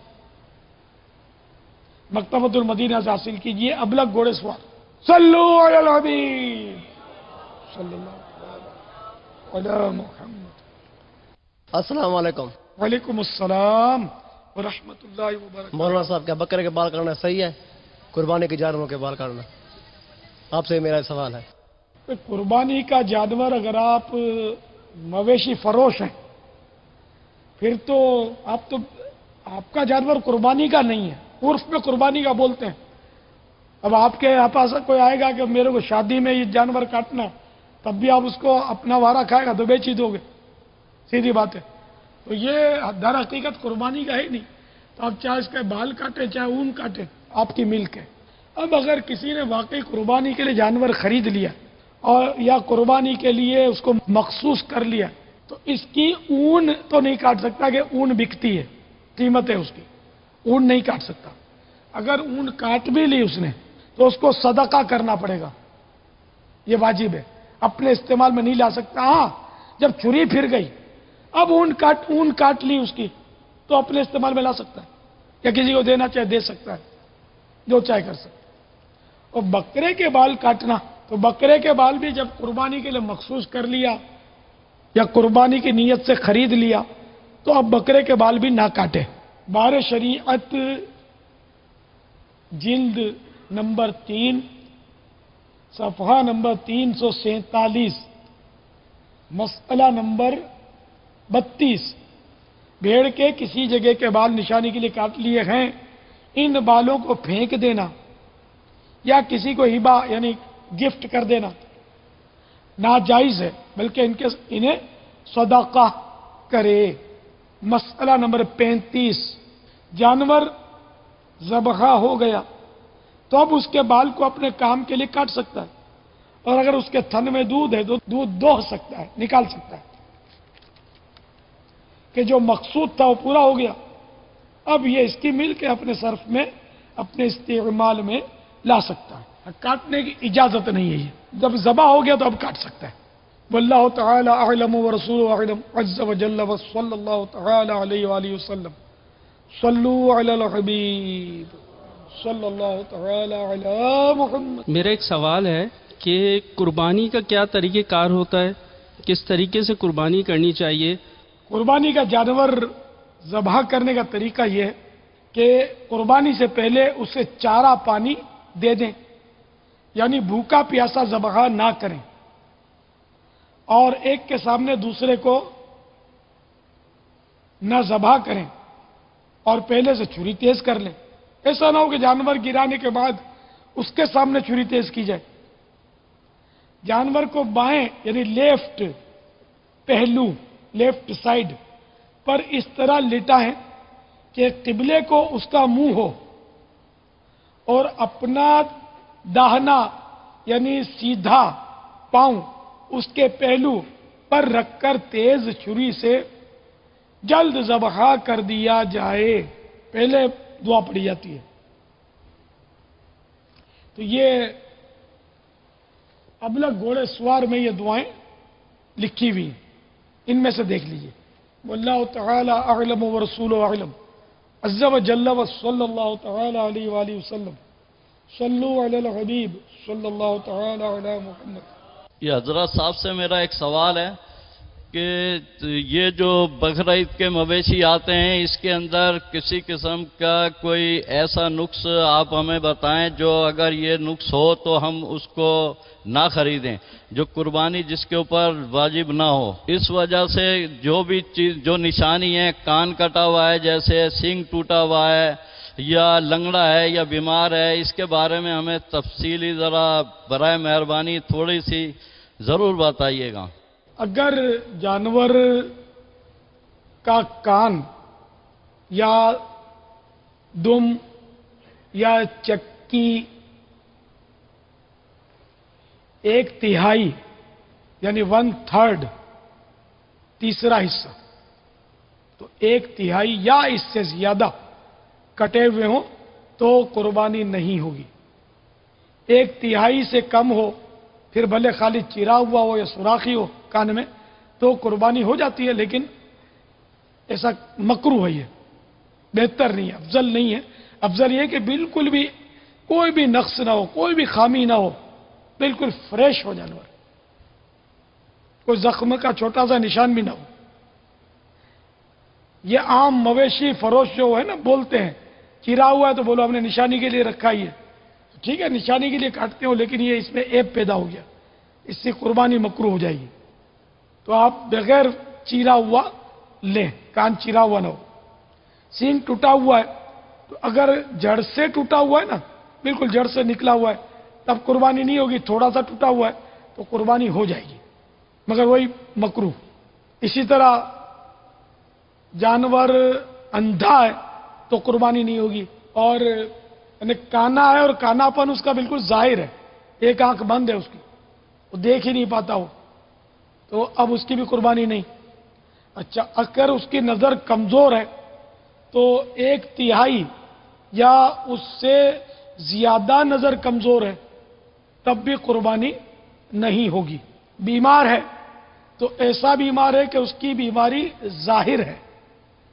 مکتبۃ المدینہ سے حاصل کیجیے، ابلغ گھوڑے سوار۔ صلو علی الحبیب صلی اللہ علی محمد۔ السلام علیکم۔ وعلیکم السلام ورحمۃ اللہ وبرکاتہ۔ مولانا صاحب کیا بکرے کے بال کرنا صحیح ہے؟ قربانی کے جانوروں کے بال کرنا؟ آپ سے میرا سوال ہے۔ قربانی کا جانور اگر آپ مویشی فروش ہیں پھر تو آپ تو آپ کا جانور قربانی کا نہیں ہے، عرف میں قربانی کا بولتے ہیں۔ اب آپ کے پاس کوئی آئے گا کہ میرے کو شادی میں یہ جانور کاٹنا ہے، تب بھی آپ اس کو اپنا وارہ کھائے گا تو بیچ ہی دو گے، سیدھی بات ہے۔ تو یہ در حقیقت قربانی کا ہے نہیں، تو آپ چاہے اس کے بال کاٹے چاہے اون کاٹے، آپ کی ملک ہے۔ اب اگر کسی نے واقعی قربانی کے لیے جانور خرید لیا اور یا قربانی کے لیے اس کو مخصوص کر لیا تو اس کی اون تو نہیں کاٹ سکتا کہ اون بکتی ہے، قیمت ہے اس کی، اون نہیں کاٹ سکتا۔ اگر اون کاٹ بھی لی اس نے تو اس کو صدقہ کرنا پڑے گا، یہ واجب ہے، اپنے استعمال میں نہیں لا سکتا۔ ہاں جب چھری پھر گئی اب اون کاٹ اون کاٹ لی اس کی تو اپنے استعمال میں لا سکتا ہے، یا کسی کو دینا چاہے دے سکتا ہے، جو چاہے کر سکتا ہے۔ اور بکرے کے بال کاٹنا، تو بکرے کے بال بھی جب قربانی کے لیے مخصوص کر لیا یا قربانی کی نیت سے خرید لیا تو اب بکرے کے بال بھی نہ کاٹے۔ بار شریعت جلد نمبر تین صفحہ نمبر تین سو سینتالیس مسئلہ نمبر بتیس، بھیڑ کے کسی جگہ کے بال نشانی کے لیے کاٹ لیے ہیں، ان بالوں کو پھینک دینا یا کسی کو ہبہ یعنی گفٹ کر دینا ناجائز ہے، بلکہ ان کے انہیں صدقہ کرے۔ مسئلہ نمبر پینتیس، جانور ذبح ہو گیا تو اب اس کے بال کو اپنے کام کے لیے کاٹ سکتا ہے، اور اگر اس کے تھن میں دودھ ہے تو دودھ دوہ سکتا ہے، نکال سکتا ہے کہ جو مقصود تھا وہ پورا ہو گیا، اب یہ اس کی ملک ہے، اپنے صرف میں اپنے استعمال میں لا سکتا ہے، کاٹنے کی اجازت نہیں ہے۔ یہ جب ذبح ہو گیا تو اب کاٹ سکتا ہے۔ واللہ تعالی اعلم ورسولہ اعلم عز وجل وصلی اللہ تعالی علیہ وآلہ وسلم صلو علی الحبیب صلی اللہ تعالی علی محمد۔ میرا ایک سوال ہے کہ قربانی کا کیا طریقہ کار ہوتا ہے، کس طریقے سے قربانی کرنی چاہیے؟ قربانی کا جانور ذبح کرنے کا طریقہ یہ ہے کہ قربانی سے پہلے اسے چارہ پانی دے دیں، یعنی بھوکا پیاسا ذبح نہ کریں، اور ایک کے سامنے دوسرے کو نہ ذبح کریں اور پہلے سے چھری تیز کر لیں۔ ایسا نہ ہو کہ جانور گرانے کے بعد اس کے سامنے چھری تیز کی جائے۔ جانور کو بائیں یعنی لیفٹ پہلو لیفٹ سائڈ پر اس طرح لٹا ہے کہ قبلے کو اس کا منہ ہو، اور اپنا داہنا یعنی سیدھا پاؤں اس کے پہلو پر رکھ کر تیز چھری سے جلد ذبح کر دیا جائے۔ پہلے دعا پڑھی جاتی ہے۔ تو یہ ابلغ گھوڑے سوار میں یہ دعائیں لکھی ہوئی ہیں، ان میں سے دیکھ لیجئے۔ واللہ تعالی اعلم ورسولہ اعلم عز وجل وصلی اللہ تعالی علیہ وآلہ وسلم صلو علی الحبیب صلی اللہ تعالی علی محمد۔ یہ حضرت صاحب سے میرا ایک سوال ہے کہ یہ جو بقرعید کے مویشی آتے ہیں اس کے اندر کسی قسم کا کوئی ایسا نقص آپ ہمیں بتائیں جو اگر یہ نقص ہو تو ہم اس کو نہ خریدیں، جو قربانی جس کے اوپر واجب نہ ہو۔ اس وجہ سے جو بھی چیز جو نشانی ہے، کان کٹا ہوا ہے جیسے، سینگ ٹوٹا ہوا ہے یا لنگڑا ہے یا بیمار ہے، اس کے بارے میں ہمیں تفصیلی ذرا برائے مہربانی تھوڑی سی ضرور بتائیے گا۔ اگر جانور کا کان یا دم یا چکی ایک تہائی یعنی ون تھرڈ تیسرا حصہ، تو ایک تہائی یا اس سے زیادہ کٹے ہوئے ہوں تو قربانی نہیں ہوگی۔ ایک تہائی سے کم ہو، پھر بھلے خالی چیرا ہوا ہو یا سوراخی ہو کان میں، تو قربانی ہو جاتی ہے، لیکن ایسا مکروہ ہے، یہ بہتر نہیں ہے، افضل نہیں ہے۔ افضل یہ کہ بالکل بھی کوئی بھی نقص نہ ہو، کوئی بھی خامی نہ ہو، بالکل فریش ہو جانور، کوئی زخم کا چھوٹا سا نشان بھی نہ ہو۔ یہ عام مویشی فروش جو ہے نا بولتے ہیں چیرا ہوا ہے تو بولو ہم نے نشانی کے لیے رکھا ہی ہے، ٹھیک ہے نشانی کے لیے کاٹتے ہو، لیکن یہ اس میں ایب پیدا ہو گیا، اس سے قربانی مکروہ ہو جائے گی۔ تو آپ بغیر چیرا ہوا لیں، کان چیرا ہوا نہ ہو۔ سینگ ٹوٹا ہوا ہے تو اگر جڑ سے ٹوٹا ہوا ہے نا، بالکل جڑ سے نکلا ہوا ہے، تب قربانی نہیں ہوگی۔ تھوڑا سا ٹوٹا ہوا ہے تو قربانی ہو جائے گی، مگر وہی مکروہ۔ اسی طرح جانور اندھا ہے تو قربانی نہیں ہوگی، اور یعنی کانا ہے اور کاناپن اس کا بالکل ظاہر ہے، ایک آنکھ بند ہے اس کی، وہ دیکھ ہی نہیں پاتا ہو، تو اب اس کی بھی قربانی نہیں۔ اچھا اگر اس کی نظر کمزور ہے تو ایک تہائی یا اس سے زیادہ نظر کمزور ہے تب بھی قربانی نہیں ہوگی۔ بیمار ہے تو ایسا بیمار ہے کہ اس کی بیماری ظاہر ہے،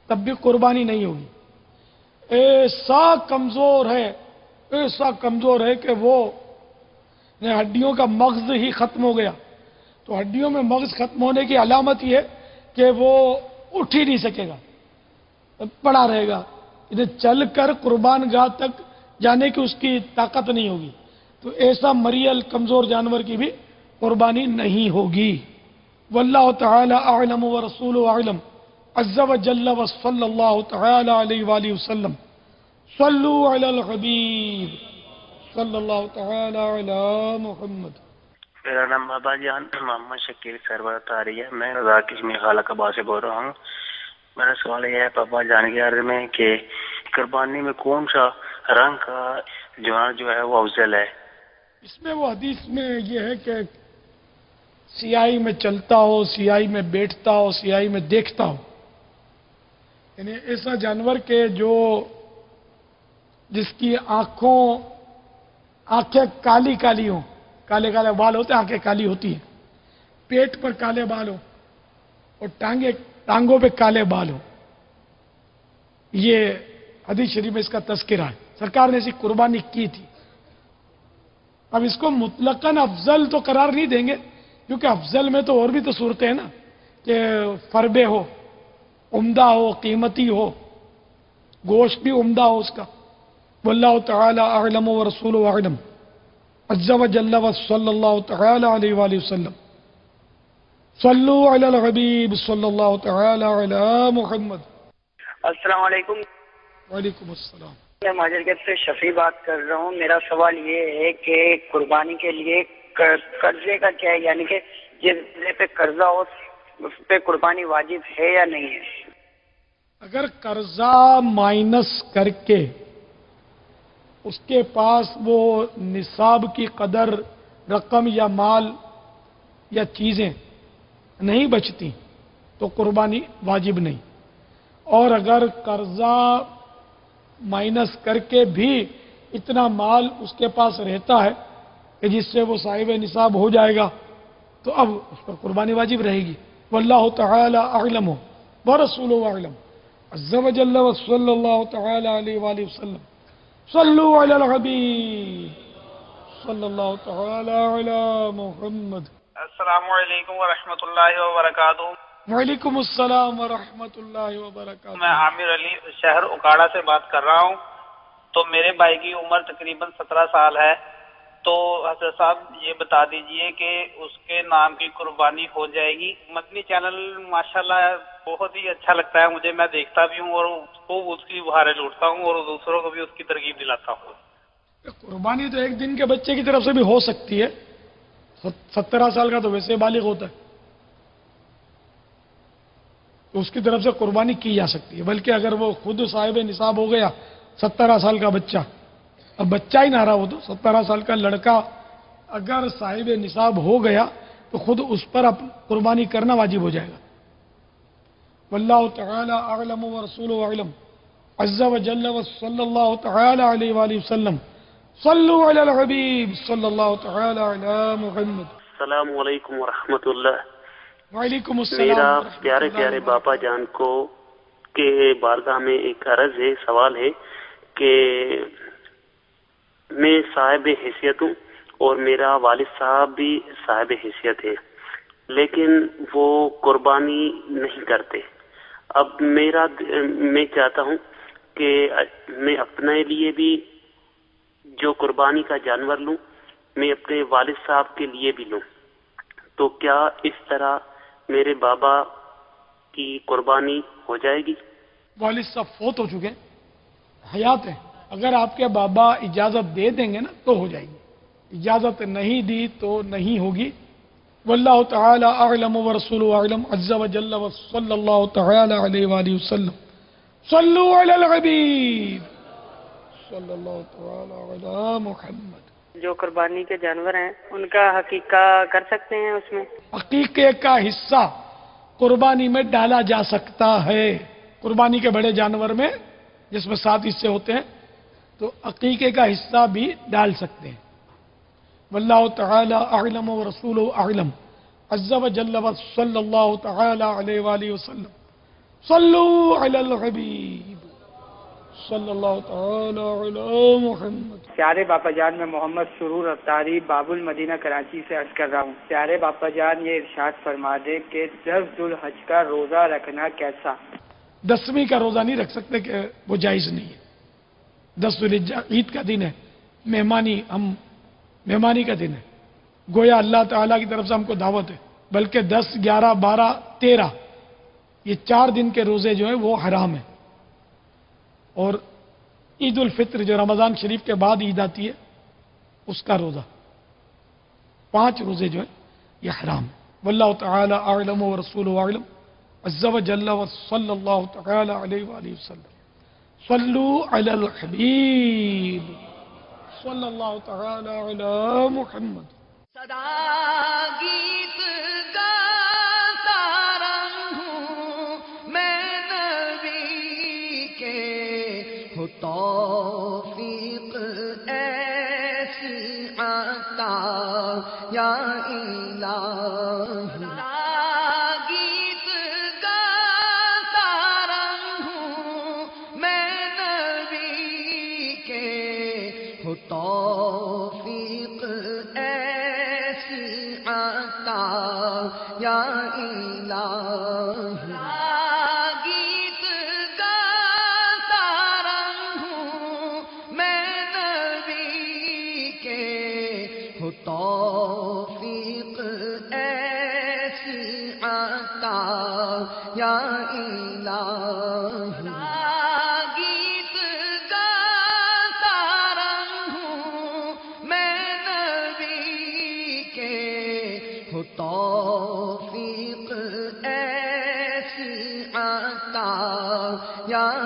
تب بھی قربانی نہیں ہوگی. ایسا کمزور ہے ایسا کمزور ہے کہ وہ ہڈیوں کا مغز ہی ختم ہو گیا. تو ہڈیوں میں مغز ختم ہونے کی علامت یہ ہے کہ وہ اٹھ ہی نہیں سکے گا, پڑا رہے گا. ادھر چل کر قربان گاہ تک جانے کی اس کی طاقت نہیں ہوگی. تو ایسا مریل کمزور جانور کی بھی قربانی نہیں ہوگی. واللہ تعالی اعلم ورسول اعلم عز وجل وصلی اللہ تعالی علیہ وآلہ وسلم. صلو علی الحبیب صلی اللہ تعالی علی محمد. میرا نام بابا جان محمد شکیل سرور تاری ہے. میں راکش میں خالہ کبا سے بول رہا ہوں. میرا سوال یہ ہے پاپا جان کے عرض میں کہ قربانی میں کون سا رنگ کا جانور جو ہے وہ افضل ہے؟ اس میں وہ حدیث میں یہ ہے کہ سیاہی میں چلتا ہو, سیاہی میں بیٹھتا ہو, سیاہی میں دیکھتا ہو. یعنی ایسا جانور کہ جو جس کی آنکھوں آنکھیں کالی کالی ہوں, کالے کالے بال ہوتے ہیں, آنکھیں کالی ہوتی ہیں, پیٹ پر کالے بال ہو اور ٹانگیں ٹانگوں پہ کالے بال ہو. یہ حدیث شریف میں اس کا تذکرہ ہے. سرکار نے ایسی قربانی کی تھی. اب اس کو مطلقاً افضل تو قرار نہیں دیں گے, کیونکہ افضل میں تو اور بھی تو صورتیں ہیں نا, کہ فربے ہو, عمدہ ہو, قیمتی ہو, گوشت بھی عمدہ ہو اس کا. واللہ تعالی اعلم ورسول اعلم عز وجل وصلی اللہ تعالی علیہ وآلہ وسلم. صلو علی الحبیب صلی اللہ تعالی علی محمد. السلام علیکم. وعلیکم السلام. میں ماجرگڑھ سے شفیع بات کر رہا ہوں. میرا سوال یہ ہے کہ قربانی کے لیے قرضے کا کیا ہے, یعنی کہ جس پہ قرضہ ہو اس پہ قربانی واجب ہے یا نہیں ہے؟ اگر قرضہ مائنس کر کے اس کے پاس وہ نصاب کی قدر رقم یا مال یا چیزیں نہیں بچتی تو قربانی واجب نہیں. اور اگر قرضہ مائنس کر کے بھی اتنا مال اس کے پاس رہتا ہے کہ جس سے وہ صاحب نصاب ہو جائے گا تو اب اس پر قربانی واجب رہے گی. واللہ تعالی اعلم ورسول اعلم عز وجل وصلی اللہ تعالی علیہ وآلہ وسلم. صلو علی الحبیب صلی اللہ تعالی علی محمد. السلام علیکم ورحمۃ اللہ وبرکاتہ. وعلیکم السلام ورحمۃ اللہ وبرکاتہ. میں عامر علی شہر اکاڑا سے بات کر رہا ہوں. تو میرے بھائی کی عمر تقریباً سترہ سال ہے. تو حضرت صاحب یہ بتا دیجئے کہ اس کے نام کی قربانی ہو جائے گی؟ مدنی چینل ماشاءاللہ بہت ہی اچھا لگتا ہے مجھے, میں دیکھتا بھی ہوں اور اس کو اس کی بہاریں لوٹتا ہوں اور دوسروں کو بھی اس کی ترغیب دلاتا ہوں. قربانی تو ایک دن کے بچے کی طرف سے بھی ہو سکتی ہے. سترہ سال کا تو ویسے بالغ ہوتا ہے, تو اس کی طرف سے قربانی کی جا سکتی ہے. بلکہ اگر وہ خود صاحب نصاب ہو گیا, سترہ سال کا بچہ, اب بچہ ہی نہ رہا وہ تو سترہ سال کا لڑکا اگر صاحب نصاب ہو گیا تو خود اس پر قربانی کرنا واجب ہو جائے گا. واللہ تعالی اعلم ورسول اعلم عز وجل وصلی اللہ تعالی علیہ وآلہ وسلم. صلو علی الحبیب صلی اللہ تعالی علی محمد. السلام علیکم ورحمۃ اللہ. وعلیکم السلام. میرا پیارے پیارے باپا جان کو کے بارگاہ میں ایک عرض ہے, سوال ہے کہ میں صاحب حیثیت ہوں اور میرا والد صاحب بھی صاحب حیثیت ہے, لیکن وہ قربانی نہیں کرتے. اب میرا میں چاہتا ہوں کہ میں اپنے لیے بھی جو قربانی کا جانور لوں میں اپنے والد صاحب کے لیے بھی لوں, تو کیا اس طرح میرے بابا کی قربانی ہو جائے گی؟ والد صاحب فوت ہو چکے, حیات ہیں. اگر آپ کے بابا اجازت دے دیں گے نا تو ہو جائے گی, اجازت نہیں دی تو نہیں ہوگی. واللہ تعالی اعلم ورسول اعلم عز وجل وصلی اللہ تعالی علیہ وآلہ وسلم. صلو علی الحبیب صلی اللہ تعالی علی محمد. جو قربانی کے جانور ہیں ان کا حقیقہ کر سکتے ہیں؟ اس میں عقیقے کا حصہ قربانی میں ڈالا جا سکتا ہے. قربانی کے بڑے جانور میں جس میں سات حصے ہوتے ہیں تو عقیقے کا حصہ بھی ڈال سکتے ہیں. واللہ تعالی اعلم ورسول اعلم عز وجل صلی اللہ تعالی علیہ وآلہ وسلم. صلو علی الحبیب صلی اللہ تعالی علی محمد. پیارے باپا جان، میں محمد سرور افطاری باب المدینہ کراچی سے عرض کر رہا ہوں. پیارے باپا جان یہ ارشاد فرما دے کہ دس ذوالحج کا روزہ رکھنا کیسا؟ دسویں کا روزہ نہیں رکھ سکتے کہ وہ جائز نہیں ہے. دس ذوالحجہ عید کا دن ہے، مہمانی ہم مہمانی کا دن ہے، گویا اللہ تعالیٰ کی طرف سے ہم کو دعوت ہے. بلکہ دس گیارہ بارہ تیرہ یہ چار دن کے روزے جو ہیں وہ حرام ہیں. اور عید الفطر جو رمضان شریف کے بعد عید آتی ہے اس کا روزہ، پانچ روزے جو ہیں یہ حرام ہے. واللہ تعالی اعلم ورسولہ اعلم عز وجل وصلی اللہ تعالی علیہ وآلہ وسلم. صلو علی الحبیب صلی اللہ تعالی علی محمد. گیت گاتا رہوں میں نبی کے، ہو توفیق ایسی عطا یا الہی. گیت گاتا رہوں میں نبی کے، ہو توفیق ایسی عطا یا الہی. گیت گاتا رہوں میں نبی کے، ہو توفیق ایسی عطا یا الہی. گیت گاتا رہوں میں نبی کے، ہو توفیق ایسی عطا یا